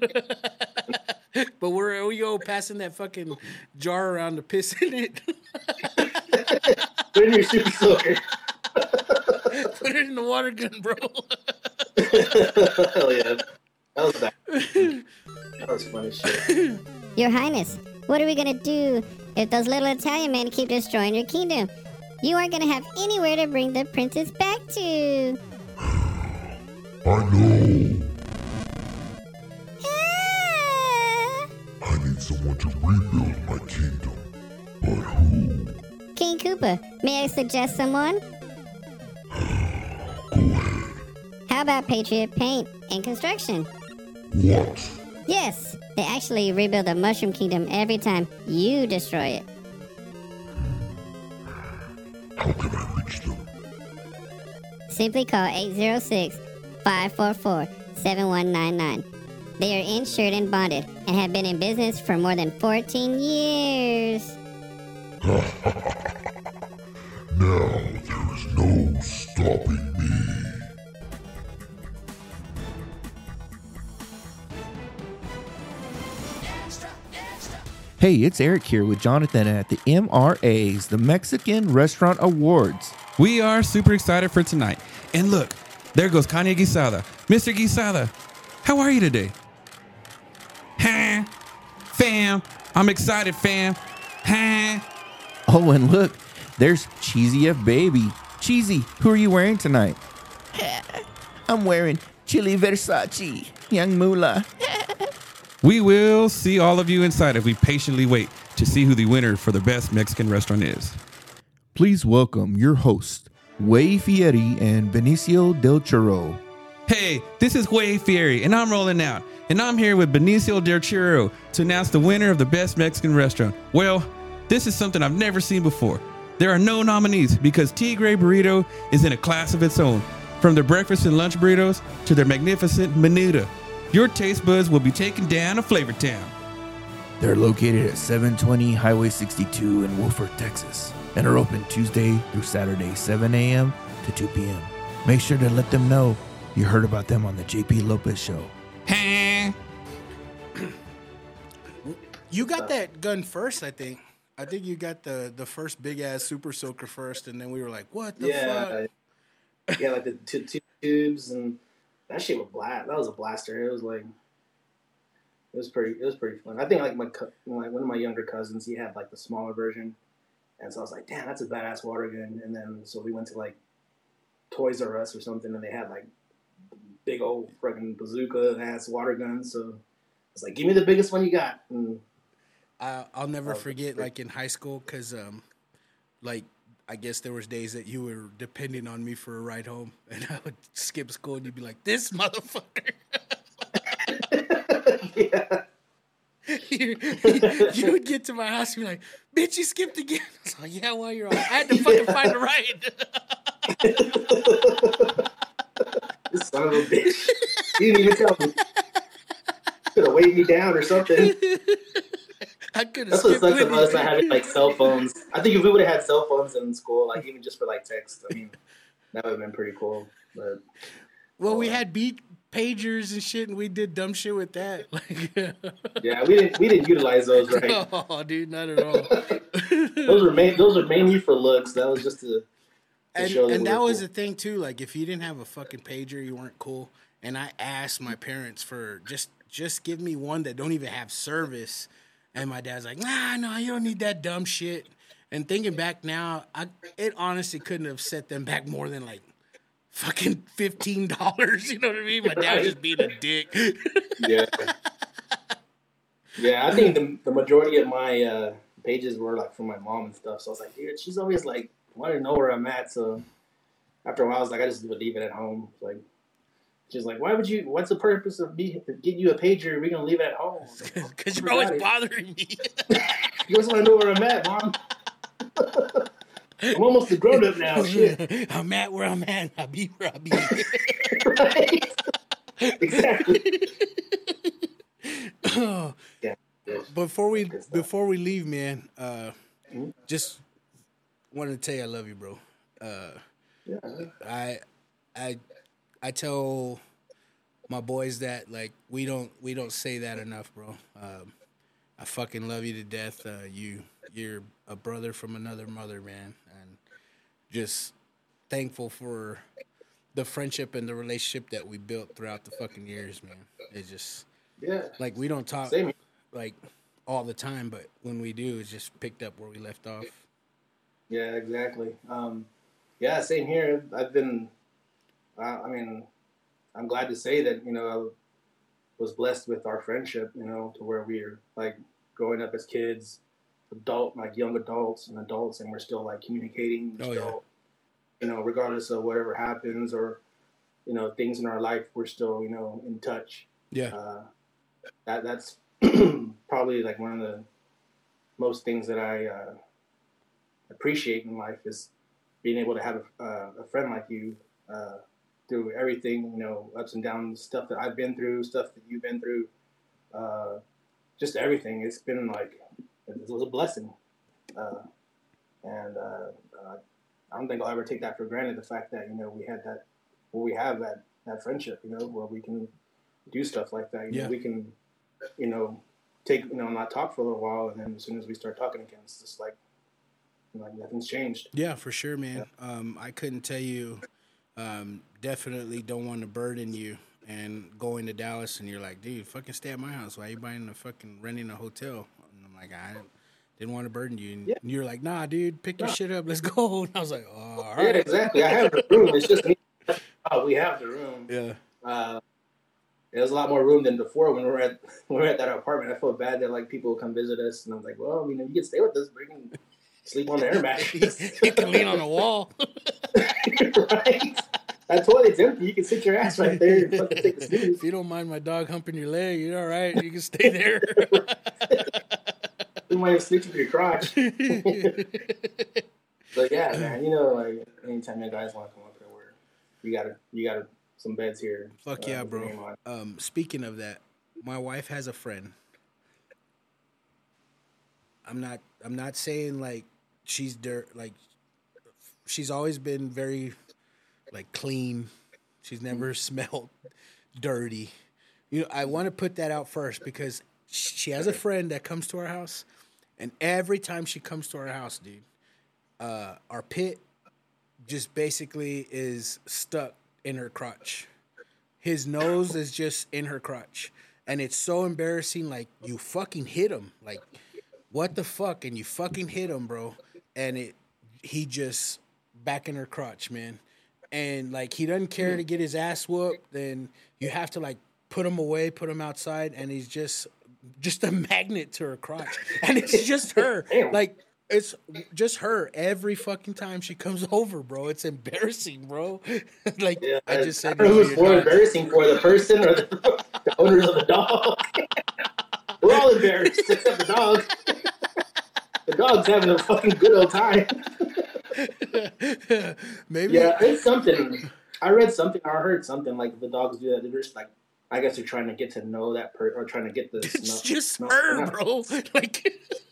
But we're we go passing that fucking jar around to piss in it. Put in your super soaker. Put it in the water gun, bro. Hell yeah, that was bad. That was funny shit. Your Highness, what are we gonna do if those little Italian men keep destroying your kingdom? You aren't gonna have anywhere to bring the princess back to. I know. Ah! I need someone to rebuild my kingdom. But who? King Koopa, may I suggest someone? Go ahead. How about Patriot Paint and Construction? What? Yes, they actually rebuild the Mushroom Kingdom every time you destroy it. How can I reach them? Simply call eight zero six, five four four, seven one nine nine. They are insured and bonded and have been in business for more than fourteen years. Now there is no stopping me. Hey, it's Eric here with Jonathan at the M R As, the Mexican Restaurant Awards. We are super excited for tonight. And look, there goes Kanye Guisada. Mister Guisada, how are you today? Huh? Fam, I'm excited, fam. Huh? Oh, and look, there's Cheesy F Baby. Cheesy, who are you wearing tonight? I'm wearing Chili Versace, Young Moolah. We will see all of you inside if we patiently wait to see who the winner for the best Mexican restaurant is. Please welcome your hosts, Way Fieri and Benicio Del Churro. Hey, this is Huey Fieri, and I'm rolling out. And I'm here with Benicio del Churro to announce the winner of the best Mexican restaurant. Well, this is something I've never seen before. There are no nominees because Tigre Burrito is in a class of its own. From their breakfast and lunch burritos to their magnificent menuda, your taste buds will be taken down to Flavor Town. They're located at seven twenty Highway sixty-two in Wolford, Texas, and are open Tuesday through Saturday, seven a.m. to two p.m. Make sure to let them know you heard about them on the J P Lopez Show. Huh? You got that gun first, I think. I think you got the, the first big ass super soaker first, and then we were like, "What the fuck?" Yeah, yeah, like the two, two tubes and that shit was blast. That was a blaster. It was like, it was pretty. It was pretty fun. I think like my co- like one of my younger cousins, he had like the smaller version, and so I was like, damn, that's a badass water gun. And then so we went to like Toys R Us or something, and they had like big old fucking bazooka ass water guns. So I was like, give me the biggest one you got. And I, I'll never Oh, forget, great. like in high school, because um, like I guess there was days that you were depending on me for a ride home, and I would skip school, and you'd be like, "This motherfucker." yeah. you, you would get to my house and be like, "Bitch, you skipped again." I was like, "Yeah, well, you're on." I had to fucking find a ride. This son of a bitch. You didn't even tell me. Could have weighed me down or something. I could have That's what skipped sucks with about us you. not having like cell phones. I think if we would have had cell phones in school, like even just for like text, I mean, that would have been pretty cool. But Well, we had beat pagers and shit, and we did dumb shit with that. Like, yeah, we didn't we didn't utilize those right. oh, dude, not at all. Those were main, those were mainly for looks. That was just to And, show that and we that were was cool. the thing too. Like, if you didn't have a fucking pager, you weren't cool. And I asked my parents for just just give me one that don't even have service. And my dad's like, nah, no, you don't need that dumb shit. And thinking back now, I it honestly couldn't have set them back more than like fucking fifteen dollars. You know what I mean? My dad was just being a dick. Yeah. Yeah, I think the the majority of my uh, pages were like from my mom and stuff. So I was like, dude, she's always like wanting to know where I'm at. So after a while, I was like, I just would leave it at home. Like, she's like, why would you? What's the purpose of me getting you a pager? We're gonna leave it at home. Because you're always bothering me. You just want to know where I'm at, Mom. I'm almost a grown up now. Shit. I'm at where I'm at. I'll be where I'll be. Right? Exactly. Yeah. Before we before we leave, man, uh, just wanted to tell you I love you, bro. Uh, Yeah. I I I tell my boys that like we don't we don't say that enough, bro. Um, I fucking love you to death. Uh, you you're a brother from another mother, man, and just thankful for the friendship and the relationship that we built throughout the fucking years, man. It's just Yeah. like we don't talk Same. like all the time, but when we do, it's just picked up where we left off. Yeah, exactly. Um, yeah, same here. I've been, uh, I mean, I'm glad to say that, you know, I was blessed with our friendship, you know, to where we are like growing up as kids, adult, like young adults and adults, and we're still like communicating, Oh, still, you know, regardless of whatever happens or, you know, things in our life, we're still, you know, in touch. Yeah. Uh, that that's probably like one of the most things that I uh, appreciate in life is being able to have a, uh, a friend like you uh, through everything, you know, ups and downs, stuff that I've been through, stuff that you've been through, uh, just everything. It's been like, it was a blessing. Uh, and uh, uh, I don't think I'll ever take that for granted, the fact that, you know, we had that, well, we have that, that friendship, you know, where we can do stuff like that. You Yeah. know, we can, you know, take, you know, not talk for a little while, and then as soon as we start talking again, it's just like, like nothing's changed. Yeah, for sure, man. Um, I couldn't tell you. Um, definitely don't want to burden you. And going to Dallas, and you're like, dude, fucking stay at my house. Why are you buying a fucking renting a hotel? And I'm like, I didn't want to burden you. And Yeah. you're like, nah, dude, pick your No. shit up. Let's go. And I was like, oh, all Yeah, right. exactly. I have the room. It's just me. Oh, we have the room. Yeah. Uh, there's a lot more room than before when we were at when we were at that apartment. I felt bad that like people would come visit us, and I'm like, well, you know, you can stay with us, but you can sleep on the air mattress. You can lean on the wall. Right? That toilet's empty. You can sit your ass right there and fucking take a snooze. If you don't mind my dog humping your leg, you're all right. You can stay there. You might have sleep with your crotch. But yeah, man, you know, like anytime you guys want to come up here, where you got to you got to some beds here. Fuck uh, yeah, with your bro. name on it. Um, speaking of that, my wife has a friend. I'm not. I'm not saying like she's dirt. Like she's always been very like clean. She's never smelled dirty. You know, I want to put that out first because she has a friend that comes to our house, and every time she comes to our house, dude, uh, our pit just basically is stuck in her crotch. His nose is just in her crotch. And it's so embarrassing. Like, you fucking hit him. Like, what the fuck? And you fucking hit him, bro. And it, he just back in her crotch, man. And, like, he doesn't care to get his ass whooped. Then you have to, like, put him away, put him outside. And he's just, just a magnet to her crotch. And it's just her. Damn. Like, it's just her every fucking time she comes over, bro. It's embarrassing, bro. Like, Yeah, I just said, I don't know no, who's you're more not. embarrassing for, the person or the, the owners of the dog. We're all embarrassed except the dog. The dog's having a fucking good old time. Maybe. Yeah, it's something. I read something, or I heard something like the dogs do that. They're just like, I guess they're trying to get to know that person or trying to get the. It's smell, just smell- her, not- bro. Like,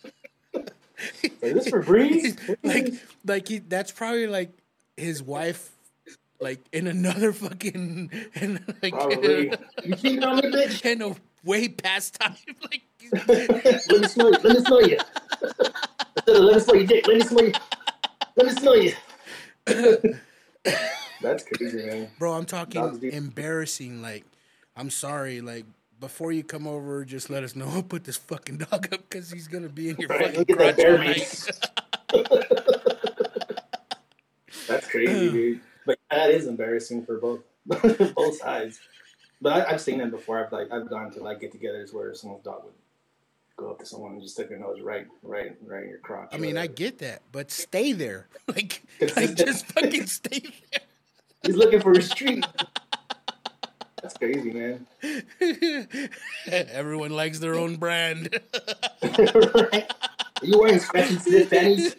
Is this for breeze? like, like he, that's probably like his wife, like in another fucking, and like, Probably. You cheating on me, bitch? in a way past time. Like, Let me smell you. Let me smell you. Instead of let me smell your dick. Let me smell you. Let me smell you. That's crazy, man. Bro, I'm talking Dogs do- embarrassing. Like, I'm sorry. Like, before you come over, just let us know. I'll put this fucking dog up because he's gonna be in your Right, fucking look at that crotch bear tonight. That's crazy, dude. But that is embarrassing for both both sides. But I, I've seen that before. I've like I've gone to like get-togethers where someone's dog would go up to someone and just stick their nose right, right, right in your crotch. I mean, I get that, but stay there. Like, like Consistent. just fucking stay there. He's looking for a treat. That's crazy, man. Everyone likes their own brand. Right? Are you wearing scratch and sniff panties?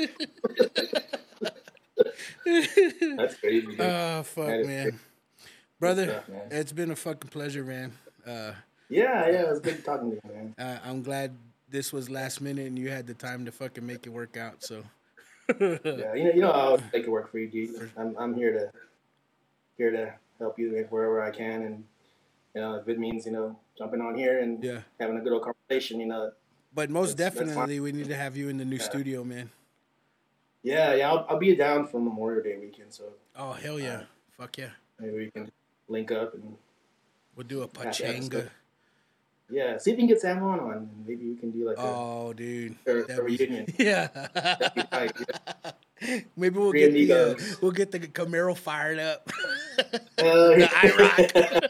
That's crazy, dude. Oh, fuck, That is man. crazy. Brother, stuff, man. it's been a fucking pleasure, man. Uh, Yeah, yeah, it was good talking to you, man. uh, I'm glad this was last minute and you had the time to fucking make it work out, so. Yeah, you know, you know, I'll make it work for you, dude. I'm, I'm here to, here to help you wherever I can, and you know, if it means you know jumping on here and Yeah. having a good old conversation, you know. But most That's- that's definitely, we need to have you in the new studio, man. Yeah, yeah, I'll, I'll be down for Memorial Day weekend, so Oh, hell yeah. Fuck yeah. maybe we can link up and We'll do a Yeah, pachanga. yeah, see if you can get Sam on on. and Maybe we can do like a, Oh, dude. a, a That'd be- reunion. Yeah. That'd be tight, yeah. Maybe we'll Three get the uh, amigos. we'll get the Camaro fired up. Uh, The IROC.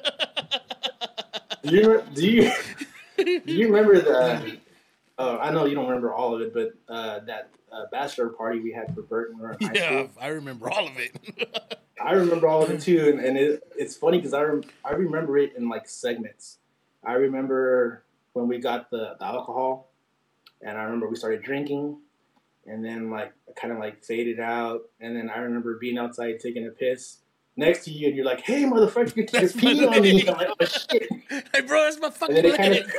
do you do you do you remember the? Uh, I know you don't remember all of it, but uh, that uh, bachelor party we had for Bert when we were in high Yeah, school. I remember all of it. I remember all of it too, and, and it, it's funny because I rem- I remember it in like segments. I remember when we got the, the alcohol, and I remember we started drinking, and then like kind of like faded out, and then I remember being outside taking a piss next to you, and you're like, "Hey, motherfucker, you're That's peeing my on me!" leg. I'm like, "Oh shit!" Hey, bro, that's my fucking And then it kind leg.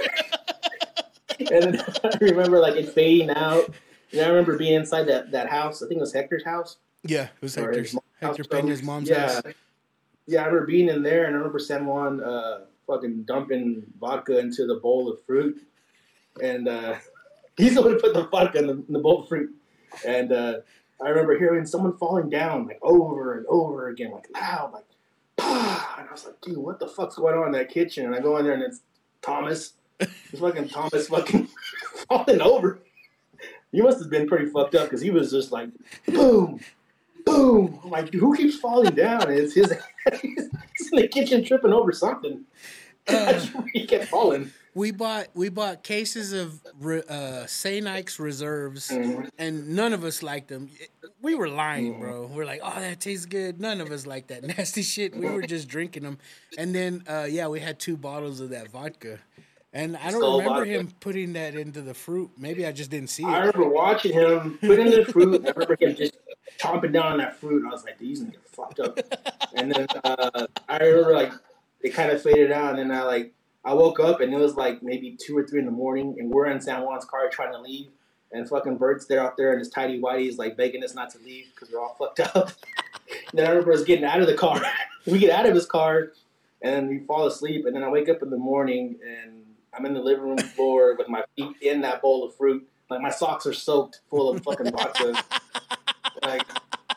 of, and then I remember like it fading out, and I remember being inside that, that house. I think it was Hector's house. Yeah, it was Or his Hector's, mom's Hector house. Pena's mom's yeah. house. Yeah, I remember being in there, and I remember San Juan uh, fucking dumping vodka into the bowl of fruit, and uh, he's the one who put the vodka in the, in the bowl of fruit. And uh, I remember hearing someone falling down like over and over again, like loud, like "Pah!" And I was like, dude, what the fuck's going on in that kitchen? And I go in there, and it's Thomas. It's fucking Thomas fucking falling over. He must have been pretty fucked up because he was just like, boom, boom. I'm like, who keeps falling down? And it's his. He's in the kitchen tripping over something. Uh, He kept falling. We bought we bought cases of re- uh, Saint Ike's reserves, Mhm. and none of us liked them. We were lying, Mhm. bro. We're like, oh, that tastes good. None of us liked that nasty shit. We were just drinking them, and then uh, yeah, we had two bottles of that vodka, and I don't Skull remember vodka. him putting that into the fruit. Maybe I just didn't see I it. remember watching him put in the fruit. And I remember him just chomping down on that fruit. And I was like, these niggas fucked up. And then uh, I remember like it kind of faded out, and then I like I woke up and it was like maybe two or three in the morning, and we're in San Juan's car trying to leave, and fucking Bert's there out there in his tidy whities like begging us not to leave because we're all fucked up. And then I remember us getting out of the car. We get out of his car, and then we fall asleep, and then I wake up in the morning and I'm in the living room floor with my feet in that bowl of fruit. Like my socks are soaked full of fucking vodka. Like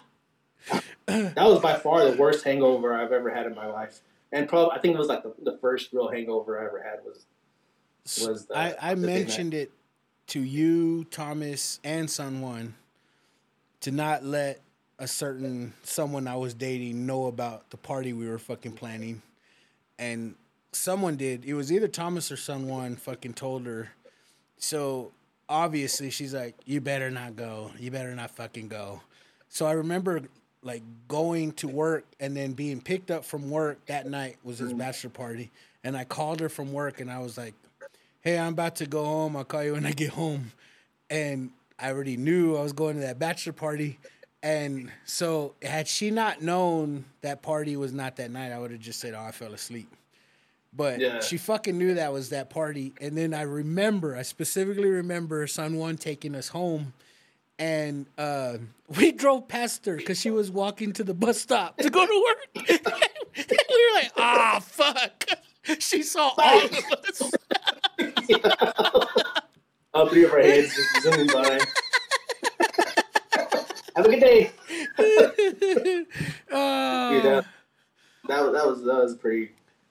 that was by far the worst hangover I've ever had in my life, and probably I think it was like the, the first real hangover I ever had was was. The, I, I the thing mentioned it to you, Thomas, and Sun One to not let a certain someone I was dating know about the party we were fucking planning, and someone did. It was either Thomas or Sun One fucking told her. So obviously she's like, you better not go. You better not fucking go. So I remember like going to work and then being picked up from work that night was his bachelor party. And I called her from work and I was like, hey, I'm about to go home. I'll call you when I get home. And I already knew I was going to that bachelor party. And so had she not known that party was not that night, I would have just said, oh, I fell asleep. But Yeah. she fucking knew that was that party. And then I remember, I specifically remember Sun One taking us home. And uh, we drove past her because she was walking to the bus stop to go to work. And we were like, ah, fuck. She saw all of us. All three of our heads just zooming by. Have a good day.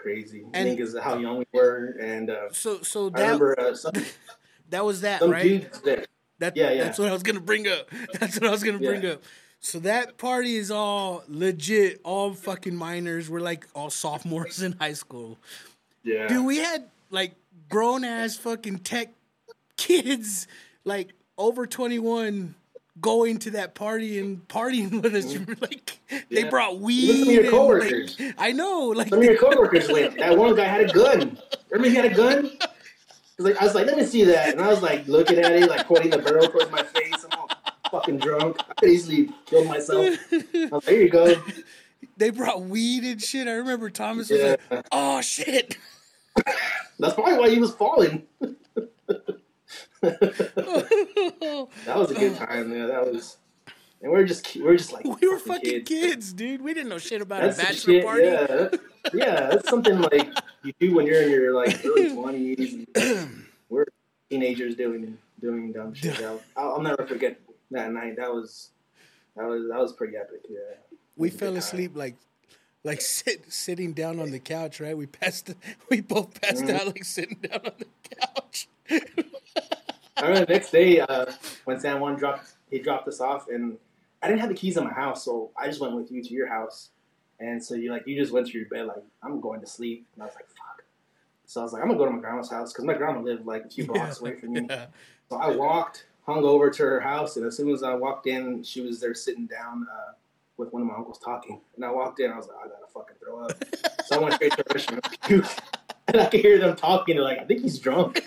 crazy. And- I think is how young we were, and uh, So so I that remember uh, some, that was that, some right? dudes that That, Yeah, yeah. That's what I was gonna bring up. That's what I was gonna bring Yeah. up. So that party is all legit, all fucking minors. We're like all sophomores in high school. yeah, Dude, we had like grown ass fucking tech kids, like over twenty-one, going to that party and partying with us. Like they Yeah. brought Even weed. some of your and, coworkers. like, I know, like some of your coworkers went. That one guy had a gun. Remember he had a gun? I was like, I was like, let me see that, and I was like looking at it, like pointing the barrel towards my face. I'm all fucking drunk. I could easily kill myself. I was like, here you go. they brought weed and shit. I remember Thomas was Yeah. like, "Oh shit." That's probably why he was falling. That was a good time, man. That was, and we we're just we we're just like We were fucking kids. kids. dude. We didn't know shit about That's a the bachelor shit, party. yeah. That's, yeah, that's something like you do when you're in your like early twenties. We're teenagers doing doing dumb shit. That- I'll, I'll never forget that night. That was that was that was pretty epic. Yeah, We It was a fell good asleep like, like sit, sitting down on the couch, right? We passed, we both passed Mhm. out like sitting down on the couch. I remember the next day uh, when San Juan dropped, he dropped us off, and I didn't have the keys in my house, so I just went with you to your house. And so you like you just went to your bed like I'm going to sleep, and I was like fuck. So I was like I'm gonna go to my grandma's house because my grandma lived like a few blocks away from me. Yeah. So I walked, hung over to her house, and as soon as I walked in, she was there sitting down uh, with one of my uncles talking. And I walked in, I was like, I gotta fucking throw up. So I went straight to her restroom and puked. And I could hear them talking. They're like, I think he's drunk.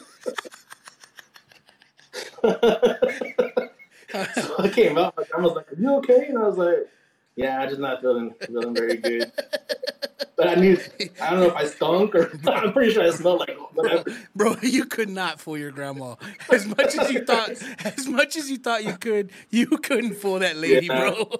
So I came out, my grandma was like, are you okay? And I was like, yeah, I'm just not feeling feeling very good. But I knew, I don't know if I stunk or, I'm pretty sure I smelled like whatever. Bro, you could not fool your grandma. As much as you thought, as much as you thought you could, you couldn't fool that lady, Yeah. bro.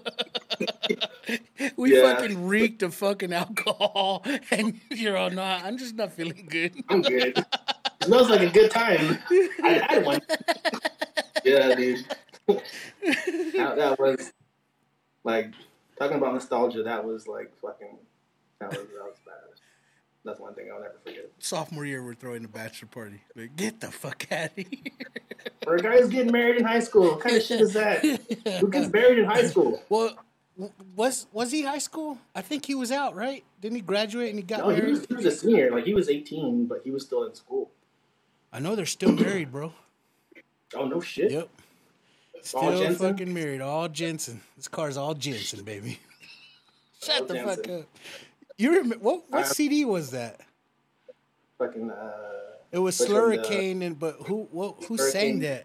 We Yeah. fucking reeked of fucking alcohol, and you're all not. I'm just not feeling good. I'm good. It smells like a good time. I had one. Yeah, dude. that, that was like talking about nostalgia. That was like fucking. That was that was bad. That's one thing I'll never forget. Sophomore year, we're throwing a bachelor party. Like, get the fuck out of here. For a guy who's getting married in high school, what kind of shit is that? Who gets married in high school? Well, w- was was he high school? I think he was out, right? Didn't he graduate and he got No, he married? was, he was a senior. Like he was eighteen, but he was still in school. I know they're still married, bro. Oh no shit. Yep. All Still Jensen? fucking married. All Jensen. This car's all Jensen, baby. Shut All the fuck Jensen. up. You remember what what Uh, C D was that? Fucking. Uh, It was which one, the- Slurricane, and but who what who Slurricane. sang that?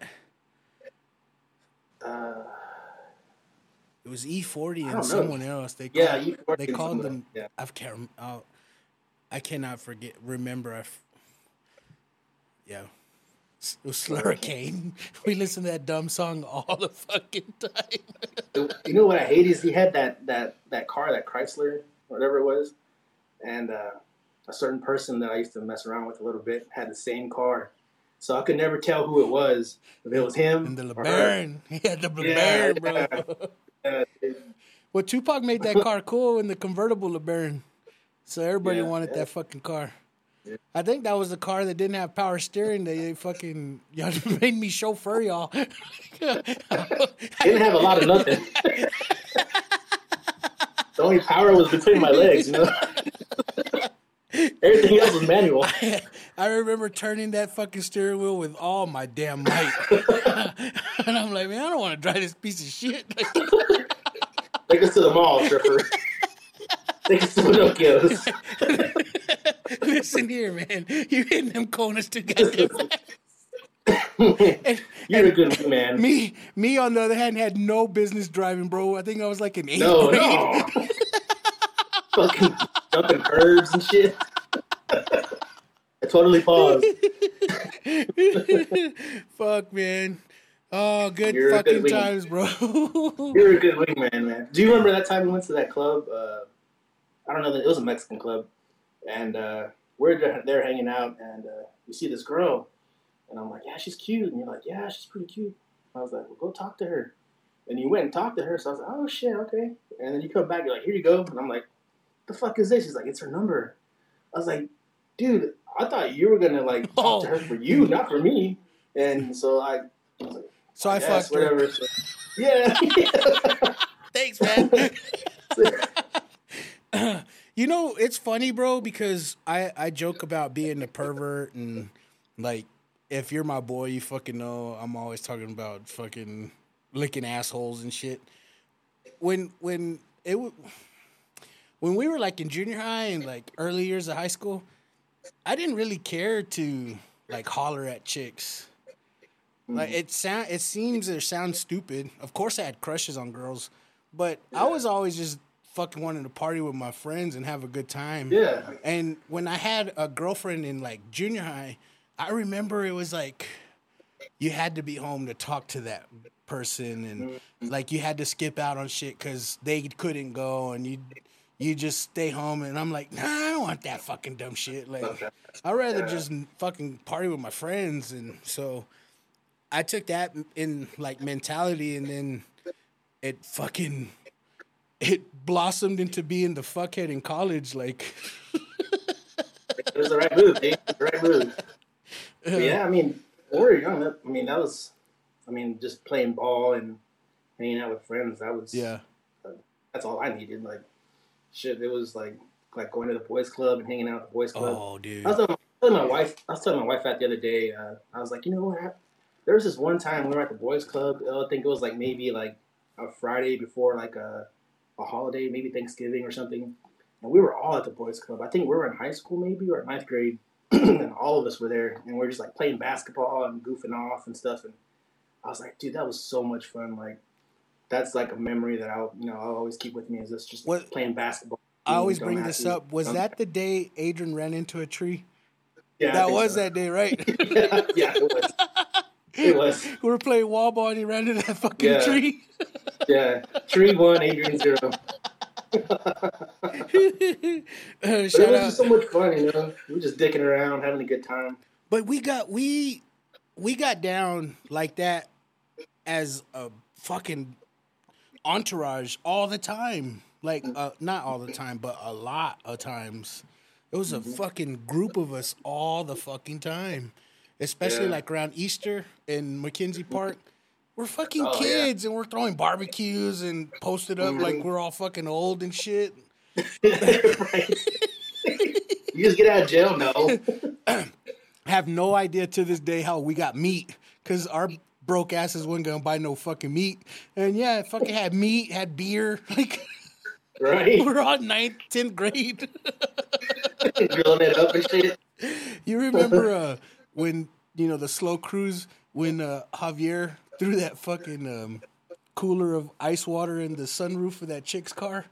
uh, It was E forty I and don't know. someone else. They called, Yeah, E forty they and called someone them. else, yeah. I can't. rem- Uh, I cannot forget. Remember, I. F- yeah, it was Slurricane. We listened to that dumb song all the fucking time. You know what I hate is he had that that that car, that Chrysler, whatever it was, and uh, a certain person that I used to mess around with a little bit had the same car, so I could never tell who it was, if it was him And the or her. LeBaron, he had the Yeah, LeBaron, bro. yeah. Uh, Well, Tupac made that car cool in the convertible LeBaron, so everybody Yeah, wanted yeah. that fucking car. Yeah. I think that was the car that didn't have power steering. They fucking y'all made me chauffeur y'all. Didn't have a lot of nothing. The only power was between my legs, you know. Everything else was manual. I remember turning that fucking steering wheel with all my damn might, and I'm like, man, I don't want to drive this piece of shit. Take us to the mall, Tripper. Take us to Pinocchio's. Listen here, man, you hitting them corners too goddamn fast. You're a good wingman. Me, me on the other hand, had no business driving, bro. I think I was like in eighth No, grade. no. Fucking jumping curbs and shit. I totally paused. Fuck, man. Oh, good You're a fucking good wing- times, bro. You're a good wingman, man. Do you remember that time we went to that club? Uh, I don't know. It was a Mexican club. And uh, we're there, there hanging out, and uh, we see this girl. And I'm like, yeah, she's cute. And you're like, yeah, she's pretty cute. I was like, well, go talk to her. And you went and talked to her. So I was like, oh, shit, okay. And then you come back, you're like, here you go. And I'm like, the fuck is this? She's like, it's her number. I was like, dude, I thought you were gonna like talk Oh. to her for you, not for me. And so I, I was like, So I yes, fucked her. whatever. So, yeah. Thanks, man. You know, it's funny, bro, because I, I joke about being a pervert and, like, if you're my boy, you fucking know I'm always talking about fucking licking assholes and shit. When when it w- when we were, like, in junior high and, like, early years of high school, I didn't really care to, like, holler at chicks. Like, it sound it seems or sounds stupid. Of course, I had crushes on girls, but I was always just fucking wanting to party with my friends and have a good time. Yeah. And when I had a girlfriend in like junior high, I remember it was like you had to be home to talk to that person, and like you had to skip out on shit because they couldn't go, and you you just stay home. And I'm like, nah, I don't want that fucking dumb shit. Like, I'd rather just fucking party with my friends. And so I took that in like mentality, and then it fucking it blossomed into being the fuckhead in college. Like, It was the right move, dude. It was the right move. But yeah, I mean, when we were young, that, I mean, that was, I mean, just playing ball and hanging out with friends. That was, yeah, uh, that's all I needed. Like, shit, it was like, like going to the boys' club and hanging out at the boys' club. oh, dude, I was telling my, telling my wife, I was telling my wife that the other day. Uh, I was like, you know what? There was this one time we were at the boys' club. I think it was like maybe like a Friday before like a, a holiday, maybe Thanksgiving or something. And we were all at the boys' club. I think we were in high school maybe or ninth grade. And all of us were there. And we were just like playing basketball and goofing off and stuff. And I was like, dude, that was so much fun. Like, that's like a memory that I'll, you know, I'll always keep with me is this just What- playing basketball. I always being bring this dumbassy. up. Was Um, that the day Adrian ran into a tree? Yeah, I that think was so. that day, right? yeah, yeah, it was. It was. We were playing wall ball and he ran into that fucking Yeah. tree. Yeah. Tree one, Adrian zero. uh, But it shout was out. just so much fun, you know. We were just dicking around, having a good time. But we got we we got down like that as a fucking entourage all the time. Like uh, not all the time, but a lot of times. It was a fucking group of us all the fucking time. Especially Yeah. like around Easter in McKenzie Park. We're fucking Oh, yeah. kids and we're throwing barbecues and posted up like we're all fucking old and shit. Right. You just get out of jail, no. Have no idea to this day how we got meat because our broke asses wasn't gonna buy no fucking meat. And yeah, it fucking had meat, had beer. Like Right? we're on ninth, tenth grade. Grilling it up and shit. You remember uh, when you know the slow cruise when uh, Javier threw that fucking um, cooler of ice water in the sunroof of that chick's car?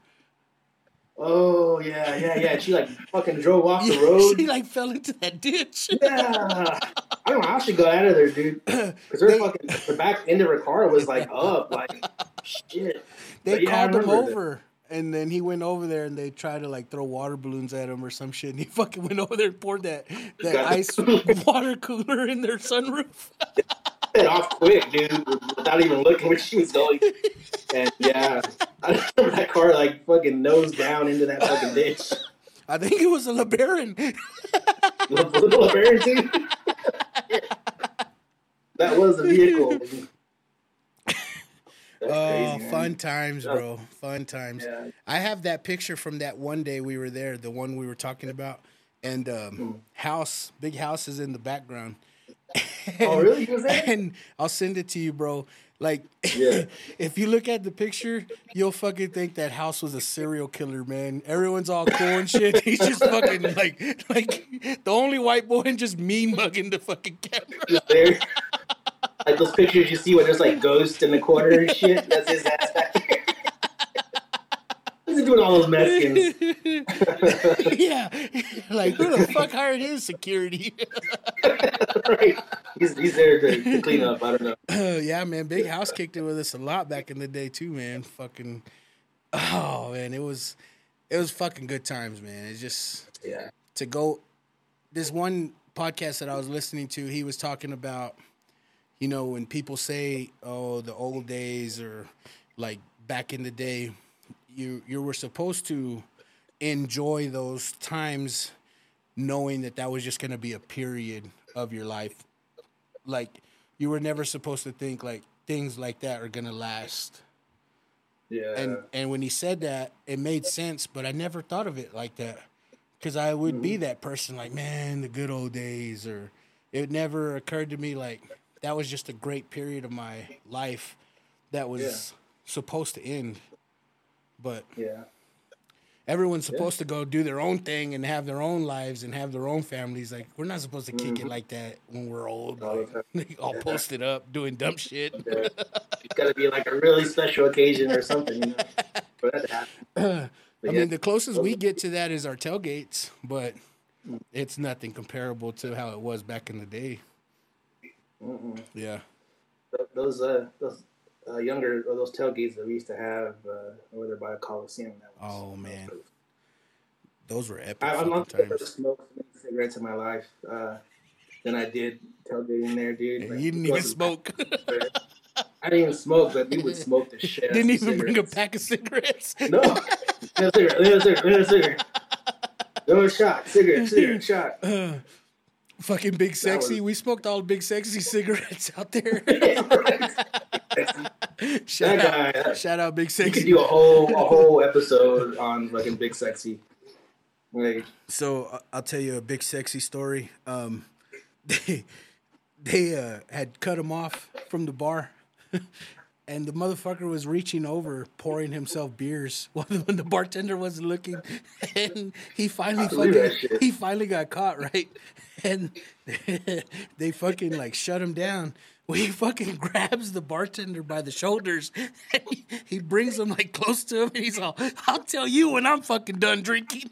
Oh, yeah, yeah, yeah. She like fucking drove off the Yeah, road. she like fell into that ditch. Yeah. I don't know how she got out of there, dude. Because her They- fucking, the back end of her car was like up. Like, shit. They But, yeah, I called him remember that. over, and then he went over there, and they tried to like throw water balloons at him or some shit. And he fucking went over there and poured that that Got- ice water cooler in their sunroof. It off quick, dude, without even looking where she was going. And yeah, I remember that car like fucking nose down into that fucking ditch. I think it was a LeBaron. Little LeBaron, dude. That was the vehicle. That's Oh, crazy, man. fun times, bro. Fun times. Yeah. I have that picture from that one day we were there, the one we were talking about, and um, Hmm. house, big house is in the background. Oh, really? You was there? And I'll send it to you, bro. Like, Yeah. if you look at the picture, you'll fucking think that house was a serial killer, man. Everyone's all cool and shit. He's just fucking like, like the only white boy and just mean mugging the fucking camera. Just there. Like those pictures you see where there's like ghosts in the corner and shit. That's his ass back there. What's he doing all those Mexicans? Yeah, like who the fuck hired his security? Right. He's, he's there to, to clean up. I don't know. Uh, yeah, man, Big House kicked it with us a lot back in the day too, man. Fucking, oh man, it was, it was fucking good times, man. It's just Yeah. to go. This one podcast that I was listening to, he was talking about, you know, when people say, "Oh, the old days," or like back in the day, you you were supposed to enjoy those times knowing that that was just going to be a period of your life. Like, you were never supposed to think like things like that are going to last. Yeah. And and when he said that, it made sense, but I never thought of it like that. Because I would be that person like, man, the good old days. Or it never occurred to me like that was just a great period of my life that was Yeah. supposed to end. But Yeah. everyone's supposed to go do their own thing and have their own lives and have their own families. Like, we're not supposed to kick it like that when we're old. All the Like, all posted up, doing dumb shit. Yeah. It's got to be like a really special occasion or something, you know, for that to happen. I But mean, yeah. the closest we get to that is our tailgates, but it's nothing comparable to how it was back in the day. Mm-mm. Yeah. Th- those uh those uh, younger or those tailgates that we used to have uh, over there by a Coliseum. That was, Oh, man. Those were epic I, I'm fucking not ever times. smoked many cigarettes in my life uh, than I did tailgating there, dude. And Like, you didn't it even wasn't- smoke. I didn't even smoke, but we would smoke the shit. out Didn't of even bring a cigarettes. pack of cigarettes. No. Little cigarette, little cigarette, little cigarette. Little shot, cigarette, cigarette, shot. Fucking Big Sexy. was- We smoked all Big Sexy cigarettes out there. shout, That guy, out, that- shout out Big You could Sexy. do a whole a whole episode on fucking Big Sexy. Like, So uh, I'll tell you a Big Sexy story. Um, they they uh, had cut him off from the bar, and the motherfucker was reaching over, pouring himself beers while the, when the bartender wasn't looking, and he finally I believe fucking that shit. he finally got caught, right? And they fucking like shut him down. Well, he fucking grabs the bartender by the shoulders, and he, he brings him like close to him, and he's all, "I'll tell you when I'm fucking done drinking."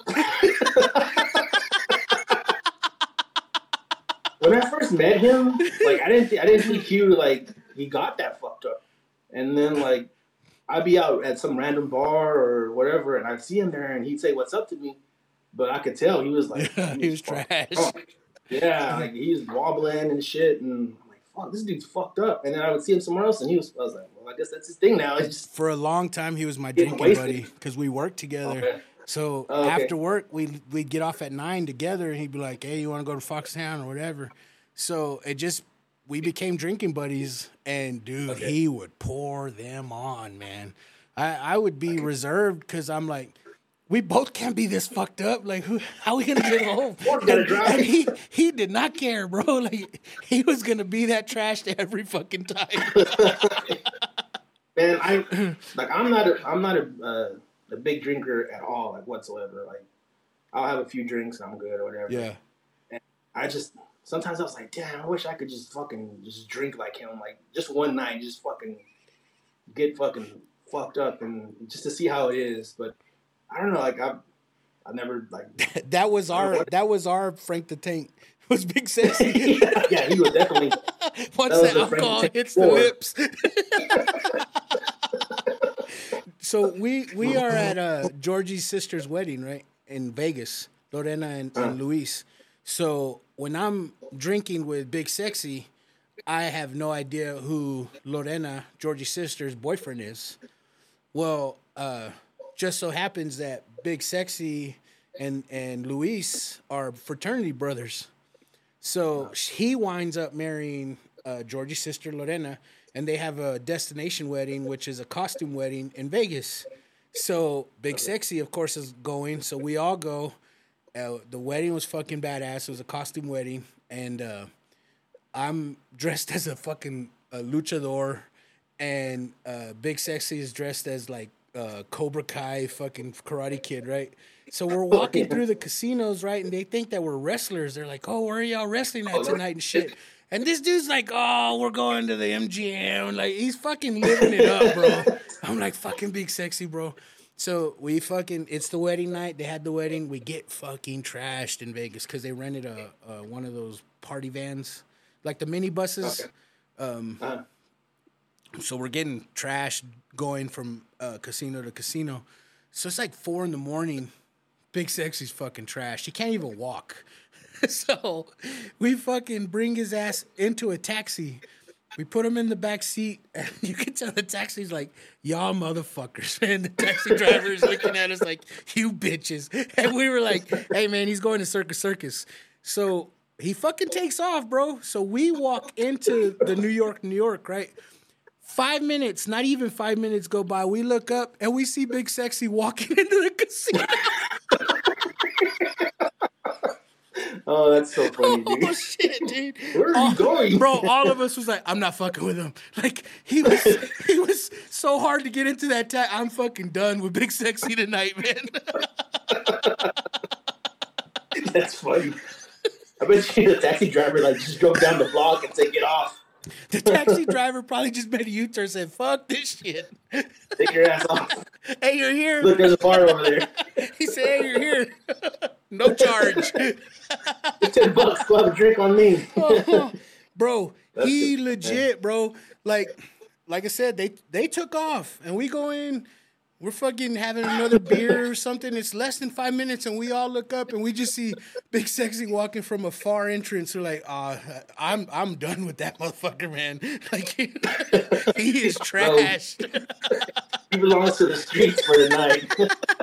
when I first met him, like I didn't th- I didn't think he would, like he got that fucked up. And then like I'd be out at some random bar or whatever, and I'd see him there, and he'd say "What's up" to me, but I could tell he was like Yeah, he was fucked trash. up. Yeah, like he was wobbling and shit, and I'm like, "Fuck, this dude's fucked up." And then I would see him somewhere else, and he was I was like, "Well, I guess that's his thing now." It's just For a long time, he was my Getting drinking wasted. buddy because we worked together. Okay. So Oh, okay. after work, we'd, we'd get off at nine together, and he'd be like, "Hey, you want to go to Foxtown or whatever?" So it just, we became drinking buddies, and dude, Okay. he would pour them on, man. I, I would be reserved because I'm like, we both can't be this fucked up. Like, who, how are we gonna get home? We're gonna And, drive. and he he did not care, bro. Like, he was gonna be that trash every fucking time. Man, I like I'm not a I'm not a uh, a big drinker at all, like whatsoever. Like I'll have a few drinks, I'm good or whatever. Yeah. I just sometimes I was like, damn, I wish I could just fucking just drink like him, like just one night, just fucking get fucking fucked up and just to see how it is. But I don't know, like I I never like That was our that was our Frank the Tank. Was Big Sexy. yeah, yeah, he was definitely Once That was the the Frank alcohol Tank hits the four. lips. So we we are at uh, Georgie's sister's wedding, right, in Vegas, Lorena and, and Luis. So when I'm drinking with Big Sexy, I have no idea who Lorena, Georgie's sister's boyfriend is. Well, uh, just so happens that Big Sexy and and Luis are fraternity brothers. So he winds up marrying uh, Georgie's sister Lorena, and they have a destination wedding, which is a costume wedding in Vegas. So Big Sexy, of course, is going. So we all go. Uh, the wedding was fucking badass. It was a costume wedding, and uh, I'm dressed as a fucking uh, luchador, and uh, Big Sexy is dressed as like uh, Cobra Kai, fucking Karate Kid, right? So we're walking through the casinos, right? And they think that we're wrestlers. They're like, "Oh, where are y'all wrestling at tonight and shit?" And this dude's like, "Oh, we're going to the M G M." Like, he's fucking living it up, bro. I'm like, fucking Big Sexy, bro. So we fucking, it's the wedding night. They had the wedding. We get fucking trashed in Vegas because they rented a, a one of those party vans, like the mini buses. Um, uh, So we're getting trashed going from uh, casino to casino. So it's like four in the morning. Big Sexy's fucking trash. He can't even walk. So we fucking bring his ass into a taxi. We put him in the back seat, and you can tell the taxi's like, y'all motherfuckers. And the taxi driver is looking at us like, you bitches. And we were like, hey, man, he's going to Circus Circus. So he fucking takes off, bro. So we walk into the New York, New York, right? Five minutes, not even five minutes go by. We look up, and we see Big Sexy walking into the casino. Oh, that's so funny, dude. Oh, shit, dude. Where are all, you going? Bro, all of us was like, I'm not fucking with him. Like, he was he was so hard to get into that ta- I'm fucking done with Big Sexy tonight, man. That's funny. I bet you the taxi driver, like, just drove down the block and said, get off. The taxi driver probably just made a U-turn and said, fuck this shit. Take your ass off. Hey, you're here. Look, there's a bar over there. He said, hey, you're here. No charge. ten bucks, go have a drink on me. Oh, bro, That's he good. legit, bro. Like, like I said, they they took off, and we go in. We're fucking having another beer or something. It's less than five minutes, and we all look up, and we just see Big Sexy walking from a far entrance. We're like, ah, uh, I'm I'm done with that motherfucker, man. Like, he, he is trashed. He belongs to the streets for the night.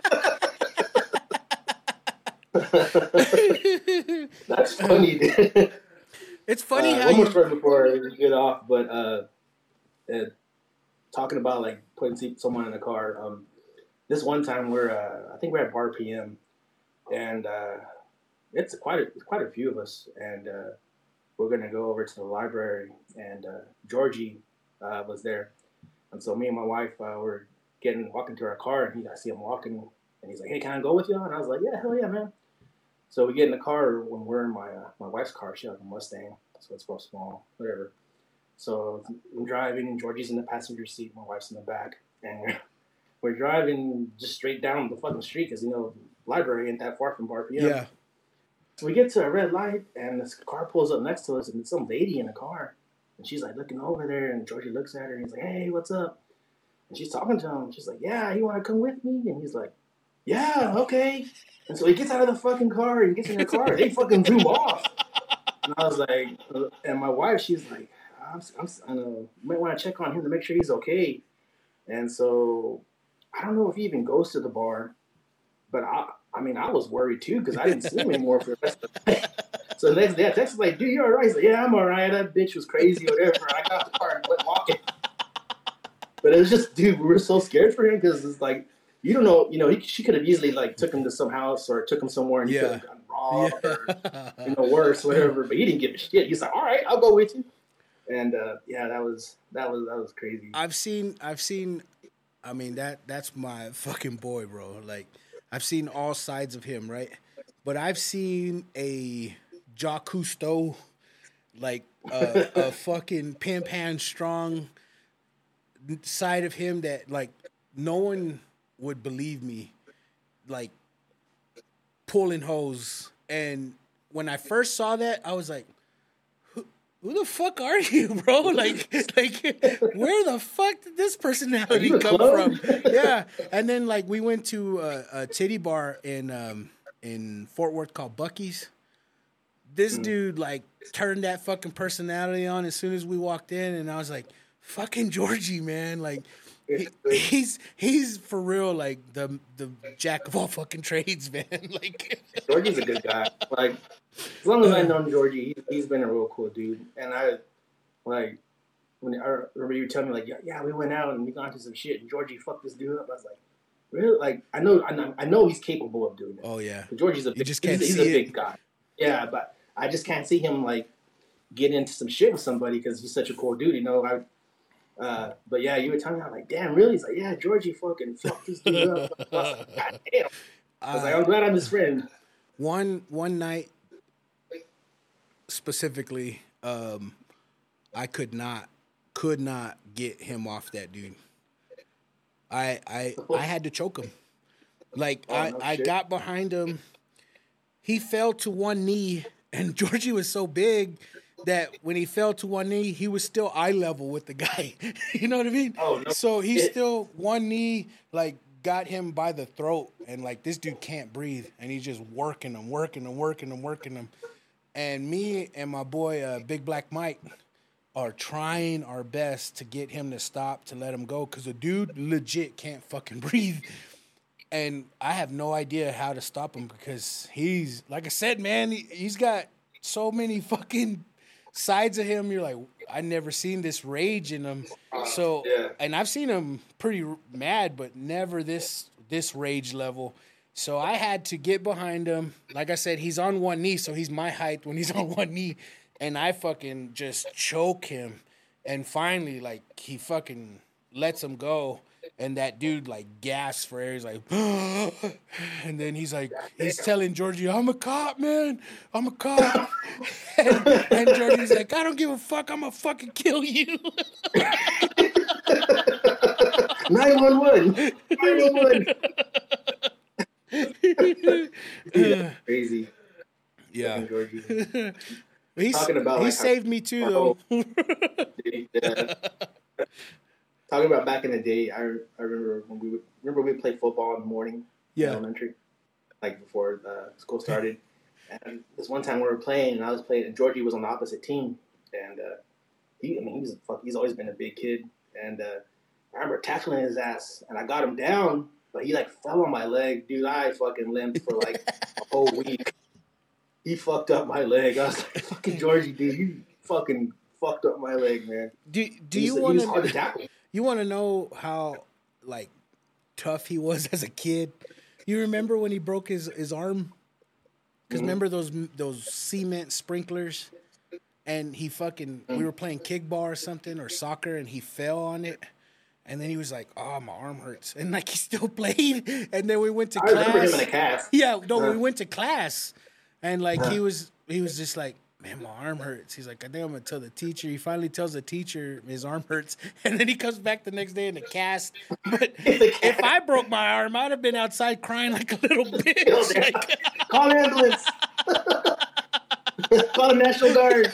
That's funny, dude. It's funny uh, how one more you... story before we get off, but uh, uh, talking about like putting someone in a car. Um, this one time we're, uh, I think we're at Bar P M, and uh, it's quite a quite a few of us, and uh, we're gonna go over to the library, and uh, Georgie uh, was there, and so me and my wife uh, were getting walking to our car, and he, I see him walking, and he's like, "Hey, can I go with you?" And I was like, "Yeah, hell yeah, man." So we get in the car when we're in my uh, my wife's car. She has like a Mustang, so it's real small, whatever. So I'm driving, Georgie's in the passenger seat, my wife's in the back, and we're, we're driving just straight down the fucking street because, you know, the library ain't that far from Bar P M. Yeah. So we get to a red light, and this car pulls up next to us, and it's some lady in the car. And she's, like, looking over there, and Georgie looks at her, and he's like, "Hey, what's up?" And she's talking to him. She's like, "Yeah, you want to come with me?" And he's like, "Yeah, okay." And so he gets out of the fucking car and gets in the car. They fucking drove off. And I was like, and my wife, she's like, I'm, I'm, I know, you might want to check on him to make sure he's okay. And so I don't know if he even goes to the bar, but I, I mean, I was worried too because I didn't see him anymore for the rest of the day. So the next day I texted like, "Dude, you all right?" He's like, "Yeah, I'm all right. That bitch was crazy or whatever." I got out the car and went walking. But it was just, dude, we were so scared for him because it's like, you don't know, you know, he, she could have easily like took him to some house or took him somewhere and he Yeah. could have gotten robbed Yeah. or, you know, worse, whatever. But he didn't give a shit. He's like, "All right, I'll go with you." And uh, yeah, that was that was that was crazy. I've seen, I've seen, I mean, that that's my fucking boy, bro. Like, I've seen all sides of him, right? But I've seen a Jacques Cousteau, like uh, a fucking pimp hand strong side of him that, like, no one would believe me, like, pulling hose. And when I first saw that, I was like, who the fuck are you, bro? Like, like, where the fuck did this personality a come clone? from? Yeah. And then, like, we went to a, a titty bar in um, in Fort Worth called Bucky's. This Mm. dude, like, turned that fucking personality on as soon as we walked in, and I was like, fucking Georgie, man. Like, he, he's he's for real, like, the the jack of all fucking trades, man. Like, Georgie's a good guy. Like, as long as I've known Georgie, he, he's been a real cool dude. And I, like, when I remember you telling me, like, yeah, yeah, we went out and we got into some shit, and Georgie fucked this dude up. I was like, really? Like, I know, I know, I know he's capable of doing it. oh yeah, But Georgie's a You big, just can't he's, see he's a it. big guy. Yeah, but I just can't see him like get into some shit with somebody because he's such a cool dude. You know, I. Uh, but yeah, you were telling me, I'm like, damn, really? He's like, yeah, Georgie fucking fucked this dude up. I was like, God damn. I was like, I'm glad I'm his friend. One one night specifically, um, I could not could not get him off that dude. I I I had to choke him. Like Oh, I, no I shit. got behind him. He fell to one knee, and Georgie was so big that when he fell to one knee, he was still eye level with the guy. You know what I mean? Oh, no so he shit. still one knee like got him by the throat, and like this dude can't breathe, and he's just working him, working him, working him, working him. And me and my boy, uh, Big Black Mike, are trying our best to get him to stop, to let him go, because the dude legit can't fucking breathe. And I have no idea how to stop him because he's, like I said, man, he, he's got so many fucking sides of him. You're like, I never seen this rage in him. So, Yeah. and I've seen him pretty mad, but never this this rage level. So I had to get behind him. Like I said, he's on one knee, so he's my height when he's on one knee. And I fucking just choke him. And finally, like, he fucking lets him go. And that dude, like, gasps for air. He's like, and then he's like, he's telling Georgie, I'm a cop, man. I'm a cop. and, and Georgie's like, I don't give a fuck. I'm going to fucking kill you. nine one one. nine one one. Yeah, crazy. Yeah. Georgie. He's, Talking about, he like, saved me too, though. Yeah. Talking about back in the day, I I remember when we would remember we played football in the morning, Yeah. in elementary, like before the school started. And this one time we were playing, and I was playing, and Georgie was on the opposite team, and uh, he, I mean, he was fuck, he's always been a big kid, and uh, I remember tackling his ass, and I got him down, but he like fell on my leg, dude. I fucking limped for like a whole week. He fucked up my leg. I was like, fucking Georgie, dude, you fucking fucked up my leg, man. Do, do He's- you he want was hard to to tackle. you want to know how, like, tough he was as a kid? You remember when he broke his, his arm? Because remember those those cement sprinklers? And he fucking, we were playing kickball or something, or soccer, and he fell on it. And then he was like, oh, my arm hurts. And, like, he still played. And then we went to I class. remember him in a cast. Yeah, no, Uh. we went to class. And, like, he was he was just like, man, my arm hurts. He's like, I think I'm going to tell the teacher. He finally tells the teacher his arm hurts. And then he comes back the next day in the cast. But if I broke my arm, I'd have been outside crying like a little bitch. Like, Call an ambulance. Call the National Guard.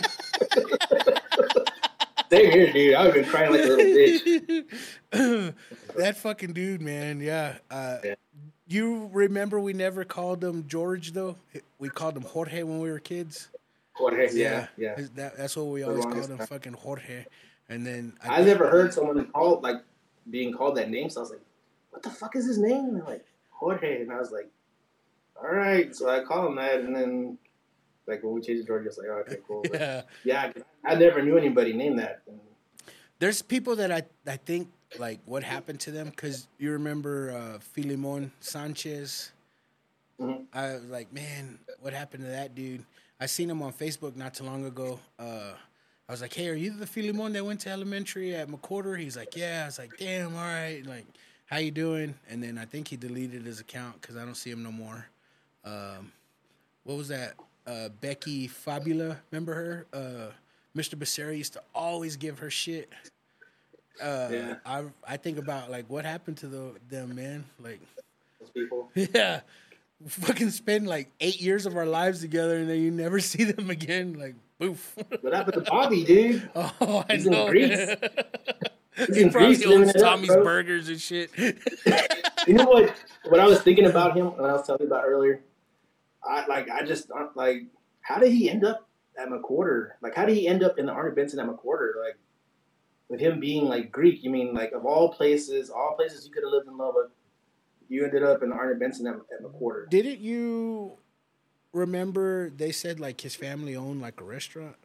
Same here, dude. I would have been crying like a little bitch. that fucking dude, man. Yeah. Uh, Yeah. You remember we never called him George, though? We called him Jorge when we were kids. Jorge, yeah, yeah. That, that's what we The always longest called him, time. fucking Jorge. And then I never heard someone called, like, being called that name, so I was like, what the fuck is his name? And they're like, Jorge. And I was like, all right. So I call him that, and then, like, when we changed to George, I was like, oh, okay, cool. But, Yeah. yeah, I never knew anybody named that. And There's people that I, I think, like, what happened to them, because you remember uh, Filimon Sanchez. Mhm. I was like, man, what happened to that dude? I seen him on Facebook not too long ago. Uh, I was like, hey, are you the Filimon that went to elementary at McWhorter? He's like, yeah. I was like, damn, all right. Like, how you doing? And then I think he deleted his account because I don't see him no more. Um, what was that? Uh, Becky Fabula, remember her? Uh, Mister Becerra used to always give her shit. Uh, Yeah. I I think about, like, what happened to the, them, man? Like, those people. yeah, fucking spend like eight years of our lives together, and then you never see them again. Like, boof. What happened to Bobby, dude? Oh, I He's in know. Greece. He's He in probably Greece living owns it up, Tommy's bro. Burgers and shit. You know what? What I was thinking about him, when I was telling you about earlier, I like, I just I'm like, how did he end up at McWhorter? Like, how did he end up in the Arnold Benson at McWhorter? Like, with him being like Greek, you mean like of all places, all places you could have lived in Lubbock, you ended up in the Arnold Benson at, at McWhorter. Didn't you remember they said like his family owned like a restaurant?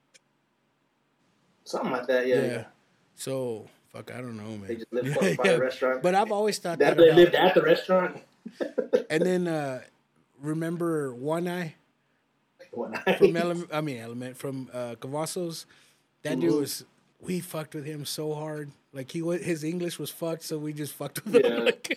Something like that, yeah. yeah. So fuck, I don't know, man. They just lived close by Yeah, the restaurant. But I've always thought that that, they about, lived at the restaurant. And then uh, remember One Eye One night. from Element? I mean Element from uh, Cavazos. That dude Mhm. was. We fucked with him so hard. Like he was, his English was fucked, so we just fucked with him. Yeah. Like,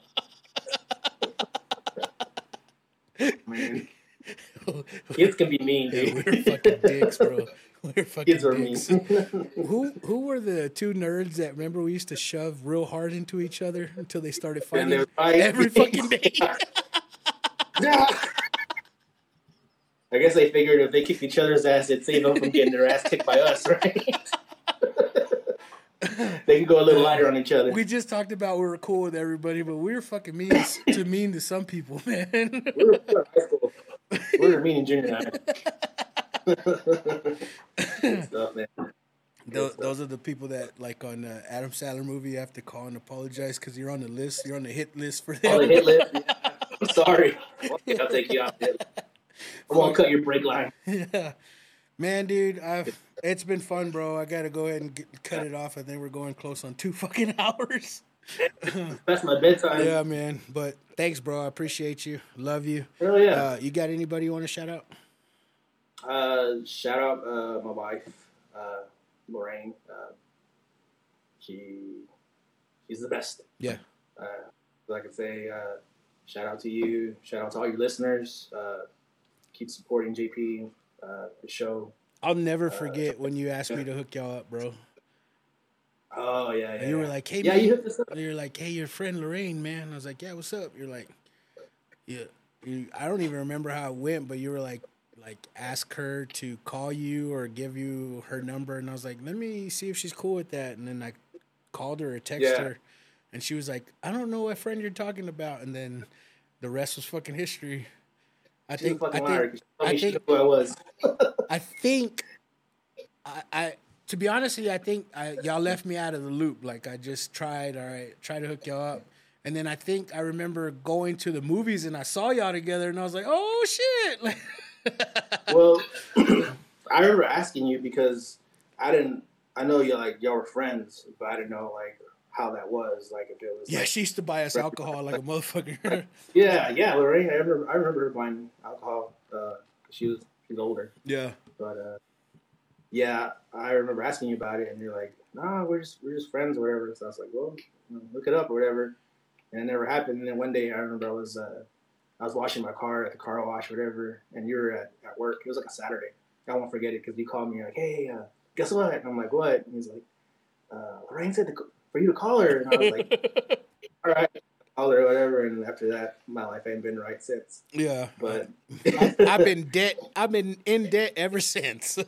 Man. Kids can be mean, yeah, dude. we were fucking dicks, bro. We were fucking Kids are mean. dicks. Who who were the two nerds that remember we used to shove real hard into each other until they started And they fighting would fight. every fucking day? I guess they figured if they kicked each other's ass, it'd save them from getting their ass kicked by us, right? They can go a little lighter on each other. We just talked about we were cool with everybody, but we were fucking mean to mean to some people, man. We were in high school. We were mean in junior high. Good stuff, man. Those, those are the people that, like on the Adam Sandler movie, you have to call and apologize because you're on the list. You're on the hit list for them. Oh, the hit list. Yeah. I'm sorry. Okay, I'll take you off. I won't cut your brake line. Yeah, man, dude, I've it's been fun, bro. I gotta go ahead and get, cut it off. I think we're going close on two fucking hours. That's my bedtime. Yeah, man. But thanks, bro. I appreciate you. Love you. Hell yeah. Uh, you got anybody you want to shout out? Uh, shout out uh, my wife, uh, Lorraine. Uh, she she's the best. Yeah. Uh, like I say, uh, shout out to you. Shout out to all your listeners. Uh, keep supporting J P, uh, the show. I'll never forget uh, when you asked me to hook y'all up, bro. Oh yeah, yeah. And you were like, "Hey, yeah, man." you hooked us up. You're like, "Hey, your friend Lorraine, man." I was like, "Yeah, what's up?" You're like, "Yeah." You, I don't even remember how it went, but you were like, like ask her to call you or give you her number, and I was like, let me see if she's cool with that. And then I called her or texted Yeah. her, and she was like, I don't know what friend you're talking about. And then the rest was fucking history. I She's think. a I fucking think. liar. She told I me she think. knew who I was. I think. I. I to be honest with you, I think I, y'all left me out of the loop. Like I just tried, all right, tried to hook y'all up. And then I think I remember going to the movies and I saw y'all together and I was like, oh shit. Like, Well, I remember asking you because I didn't. I know you like y'all were friends, but I didn't know like how that was. Like if it was. yeah, like, she used to buy us alcohol like a motherfucker. yeah, yeah, Lorraine. I remember. I remember her buying alcohol. Uh, she was she's older, Yeah. but uh, yeah, I remember asking you about it, and you're like, "Nah, we're just we're just friends or whatever." So I was like, "Well, you know, look it up or whatever," and it never happened. And then one day, I remember I was uh, I was washing my car at the car wash, or whatever, and you were at, at work. It was like a Saturday. I won't forget it because you called me. You're like, "Hey, uh, guess what?" And I'm like, "What?" And he's like, uh, "Lorraine said to, for you to call her," and I was like, "All right." Call her or whatever, and after that, my life ain't been right since. Yeah. But I, I've been debt. I've been in debt ever since.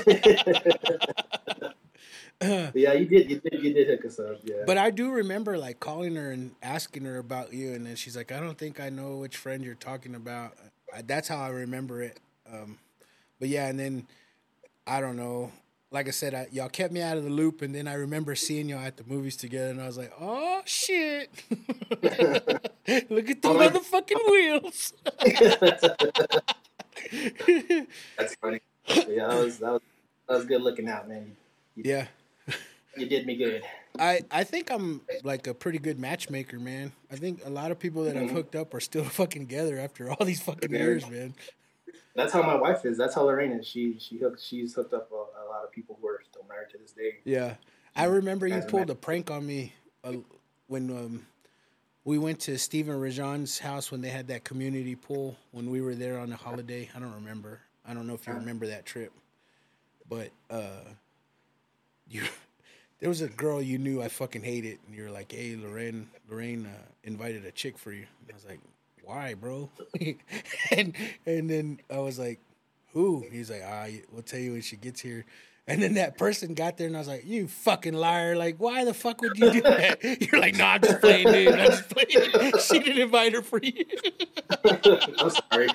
yeah, you did, you did, you did hook us up. Yeah, But I do remember like calling her and asking her about you, and then she's like, "I don't think I know which friend you're talking about." I, that's how I remember it. Um, but yeah, and then I don't know. Like I said, I, y'all kept me out of the loop, and then I remember seeing y'all at the movies together, and I was like, "Oh shit! Look at the Oh, motherfucking wheels!" that's funny. Yeah, that was that was that was good looking out, man. You, Yeah. you did me good. I, I think I'm like a pretty good matchmaker, man. I think a lot of people that I've hooked up are still fucking together after all these fucking years, man. That's how my wife is. That's how Lorraine is. She she hooked she's hooked up a, a lot of people who are still married to this day. Yeah. I remember you As a pulled match- a prank on me uh, when um, we went to Stephen Rajan's house when they had that community pool when we were there on a holiday. I don't remember. I don't know if you remember that trip. But uh, you, there was a girl you knew I fucking hated, and you were like, "Hey, Lorraine, Lorraine uh, invited a chick for you." And I was like, "Why, bro?" and and then I was like, "Who?" He's like, "Ah, we'll tell you when she gets here." And then that person got there, and I was like, "You fucking liar! Like, why the fuck would you do that?" You're like, "No, I'm just playing, dude. I'm just playing." She didn't invite her for you. I'm sorry.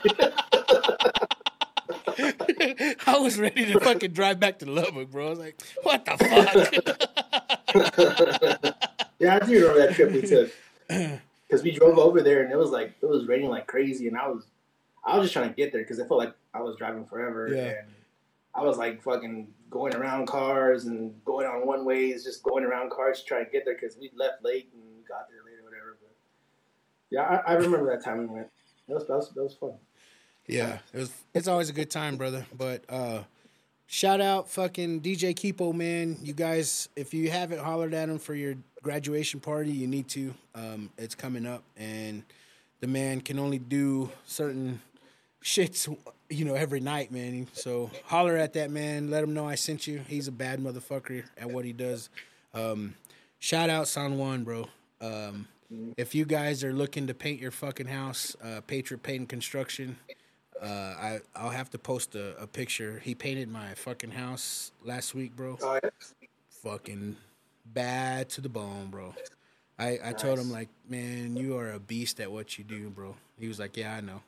I was ready to fucking drive back to Lubbock, bro. I was like, "What the fuck?" Yeah, I do remember that trip we took because we drove over there and it was like it was raining like crazy, and I was I was just trying to get there because I felt like I was driving forever, Yeah. and I was like fucking going around cars and going on one ways, just going around cars to try to get there because we left late and got there late or whatever. But yeah, I, I remember that time we went. That was that was, that was fun. Yeah, it was. It's always a good time, brother. But uh, shout out, fucking D J Keepo, man. You guys, if you haven't hollered at him for your graduation party, you need to. Um, it's coming up, and the man can only do certain shits, you know, every night, man. So holler at that man. Let him know I sent you. He's a bad motherfucker at what he does. Um, shout out San Juan, bro. Um, if you guys are looking to paint your fucking house, uh, Patriot Paint and Construction. Uh, I I'll have to post a, a picture. He painted my fucking house last week, bro. Oh, yeah. Fucking bad to the bone, bro. I, I told him like, man, you are a beast at what you do, bro. He was like, yeah, I know.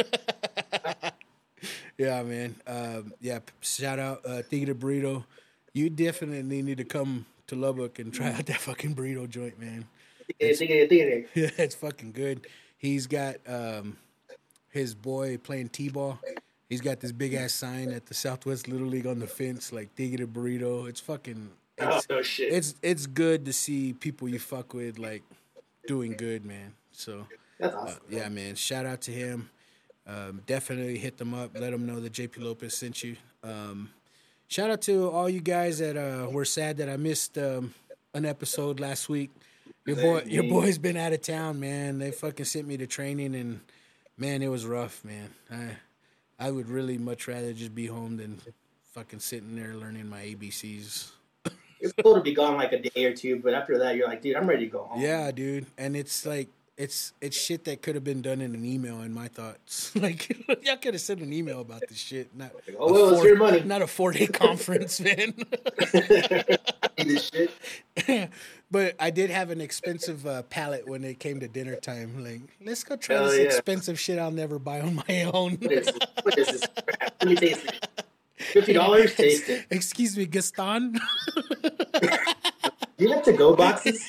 Yeah, man. Um, yeah, p- shout out uh, Tigre Burrito. You definitely need to come to Lubbock and try out that fucking burrito joint, man. It's, Yeah, it's fucking good. He's got um, his boy playing t-ball. He's got this big ass sign at the Southwest Little League on the fence, like "Tigre Burrito." It's fucking. It's, oh, no shit. It's it's good to see people you fuck with like doing good, man. So That's awesome. uh, yeah, man. Shout out to him. Um, definitely hit them up. Let them know that J P Lopez sent you. Um, shout out to all you guys that uh, were sad that I missed um, an episode last week. Your boy, your boy's been out of town, man. They fucking sent me to training, and man, it was rough, man. I I would really much rather just be home than fucking sitting there learning my A B Cs. It's cool to be gone like a day or two, but after that, you're like, dude, I'm ready to go home. Yeah, dude, and it's like it's it's shit that could have been done in an email. In my thoughts, like y'all could have sent an email about this shit, not Like, oh, well, a it's your money. not a four day conference, man. This shit. But I did have an expensive uh, palate when it came to dinner time. Like, let's go try Hell this yeah. expensive shit I'll never buy on my own. What is this? What is this crap? Let me taste it. Fifty dollars, taste it. Excuse me, Gaston. You have to go boxes.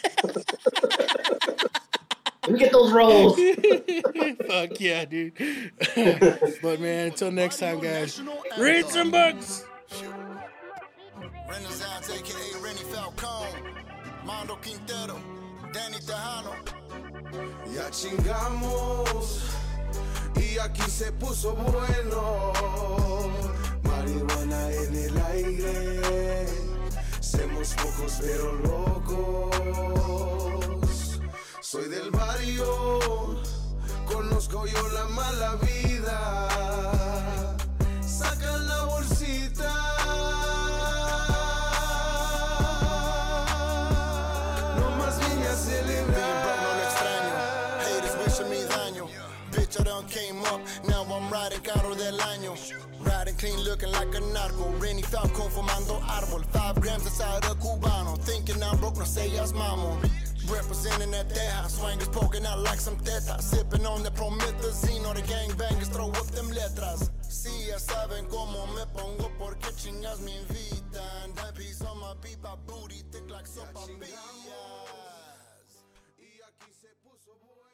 Let me get those rolls. Fuck yeah, dude. But man, until next time, guys, read some books. Renaissance, aka Renny Falcone, Mando Quintero, Danny Tejano. Ya chingamos y aquí se puso bueno. Marihuana en el aire, somos pocos pero locos. Soy del barrio, conozco yo la mala vida. Sacan la bolsita. Bitch, I done came up, now I'm riding carro del año. Riding clean, looking like a narco. Renny Falcon fumando árbol. Five grams inside a cubano. Thinking I'm broke, no seas mamon. Representing that teja, swangers poking out like some teta. Sipping on the promethazine, or the gangbangers throw up them letras. Si ya saben cómo me pongo, porque chingas me invitan. That piece on my pipa booty, thick like sopapillas. Y aquí se puso bueno.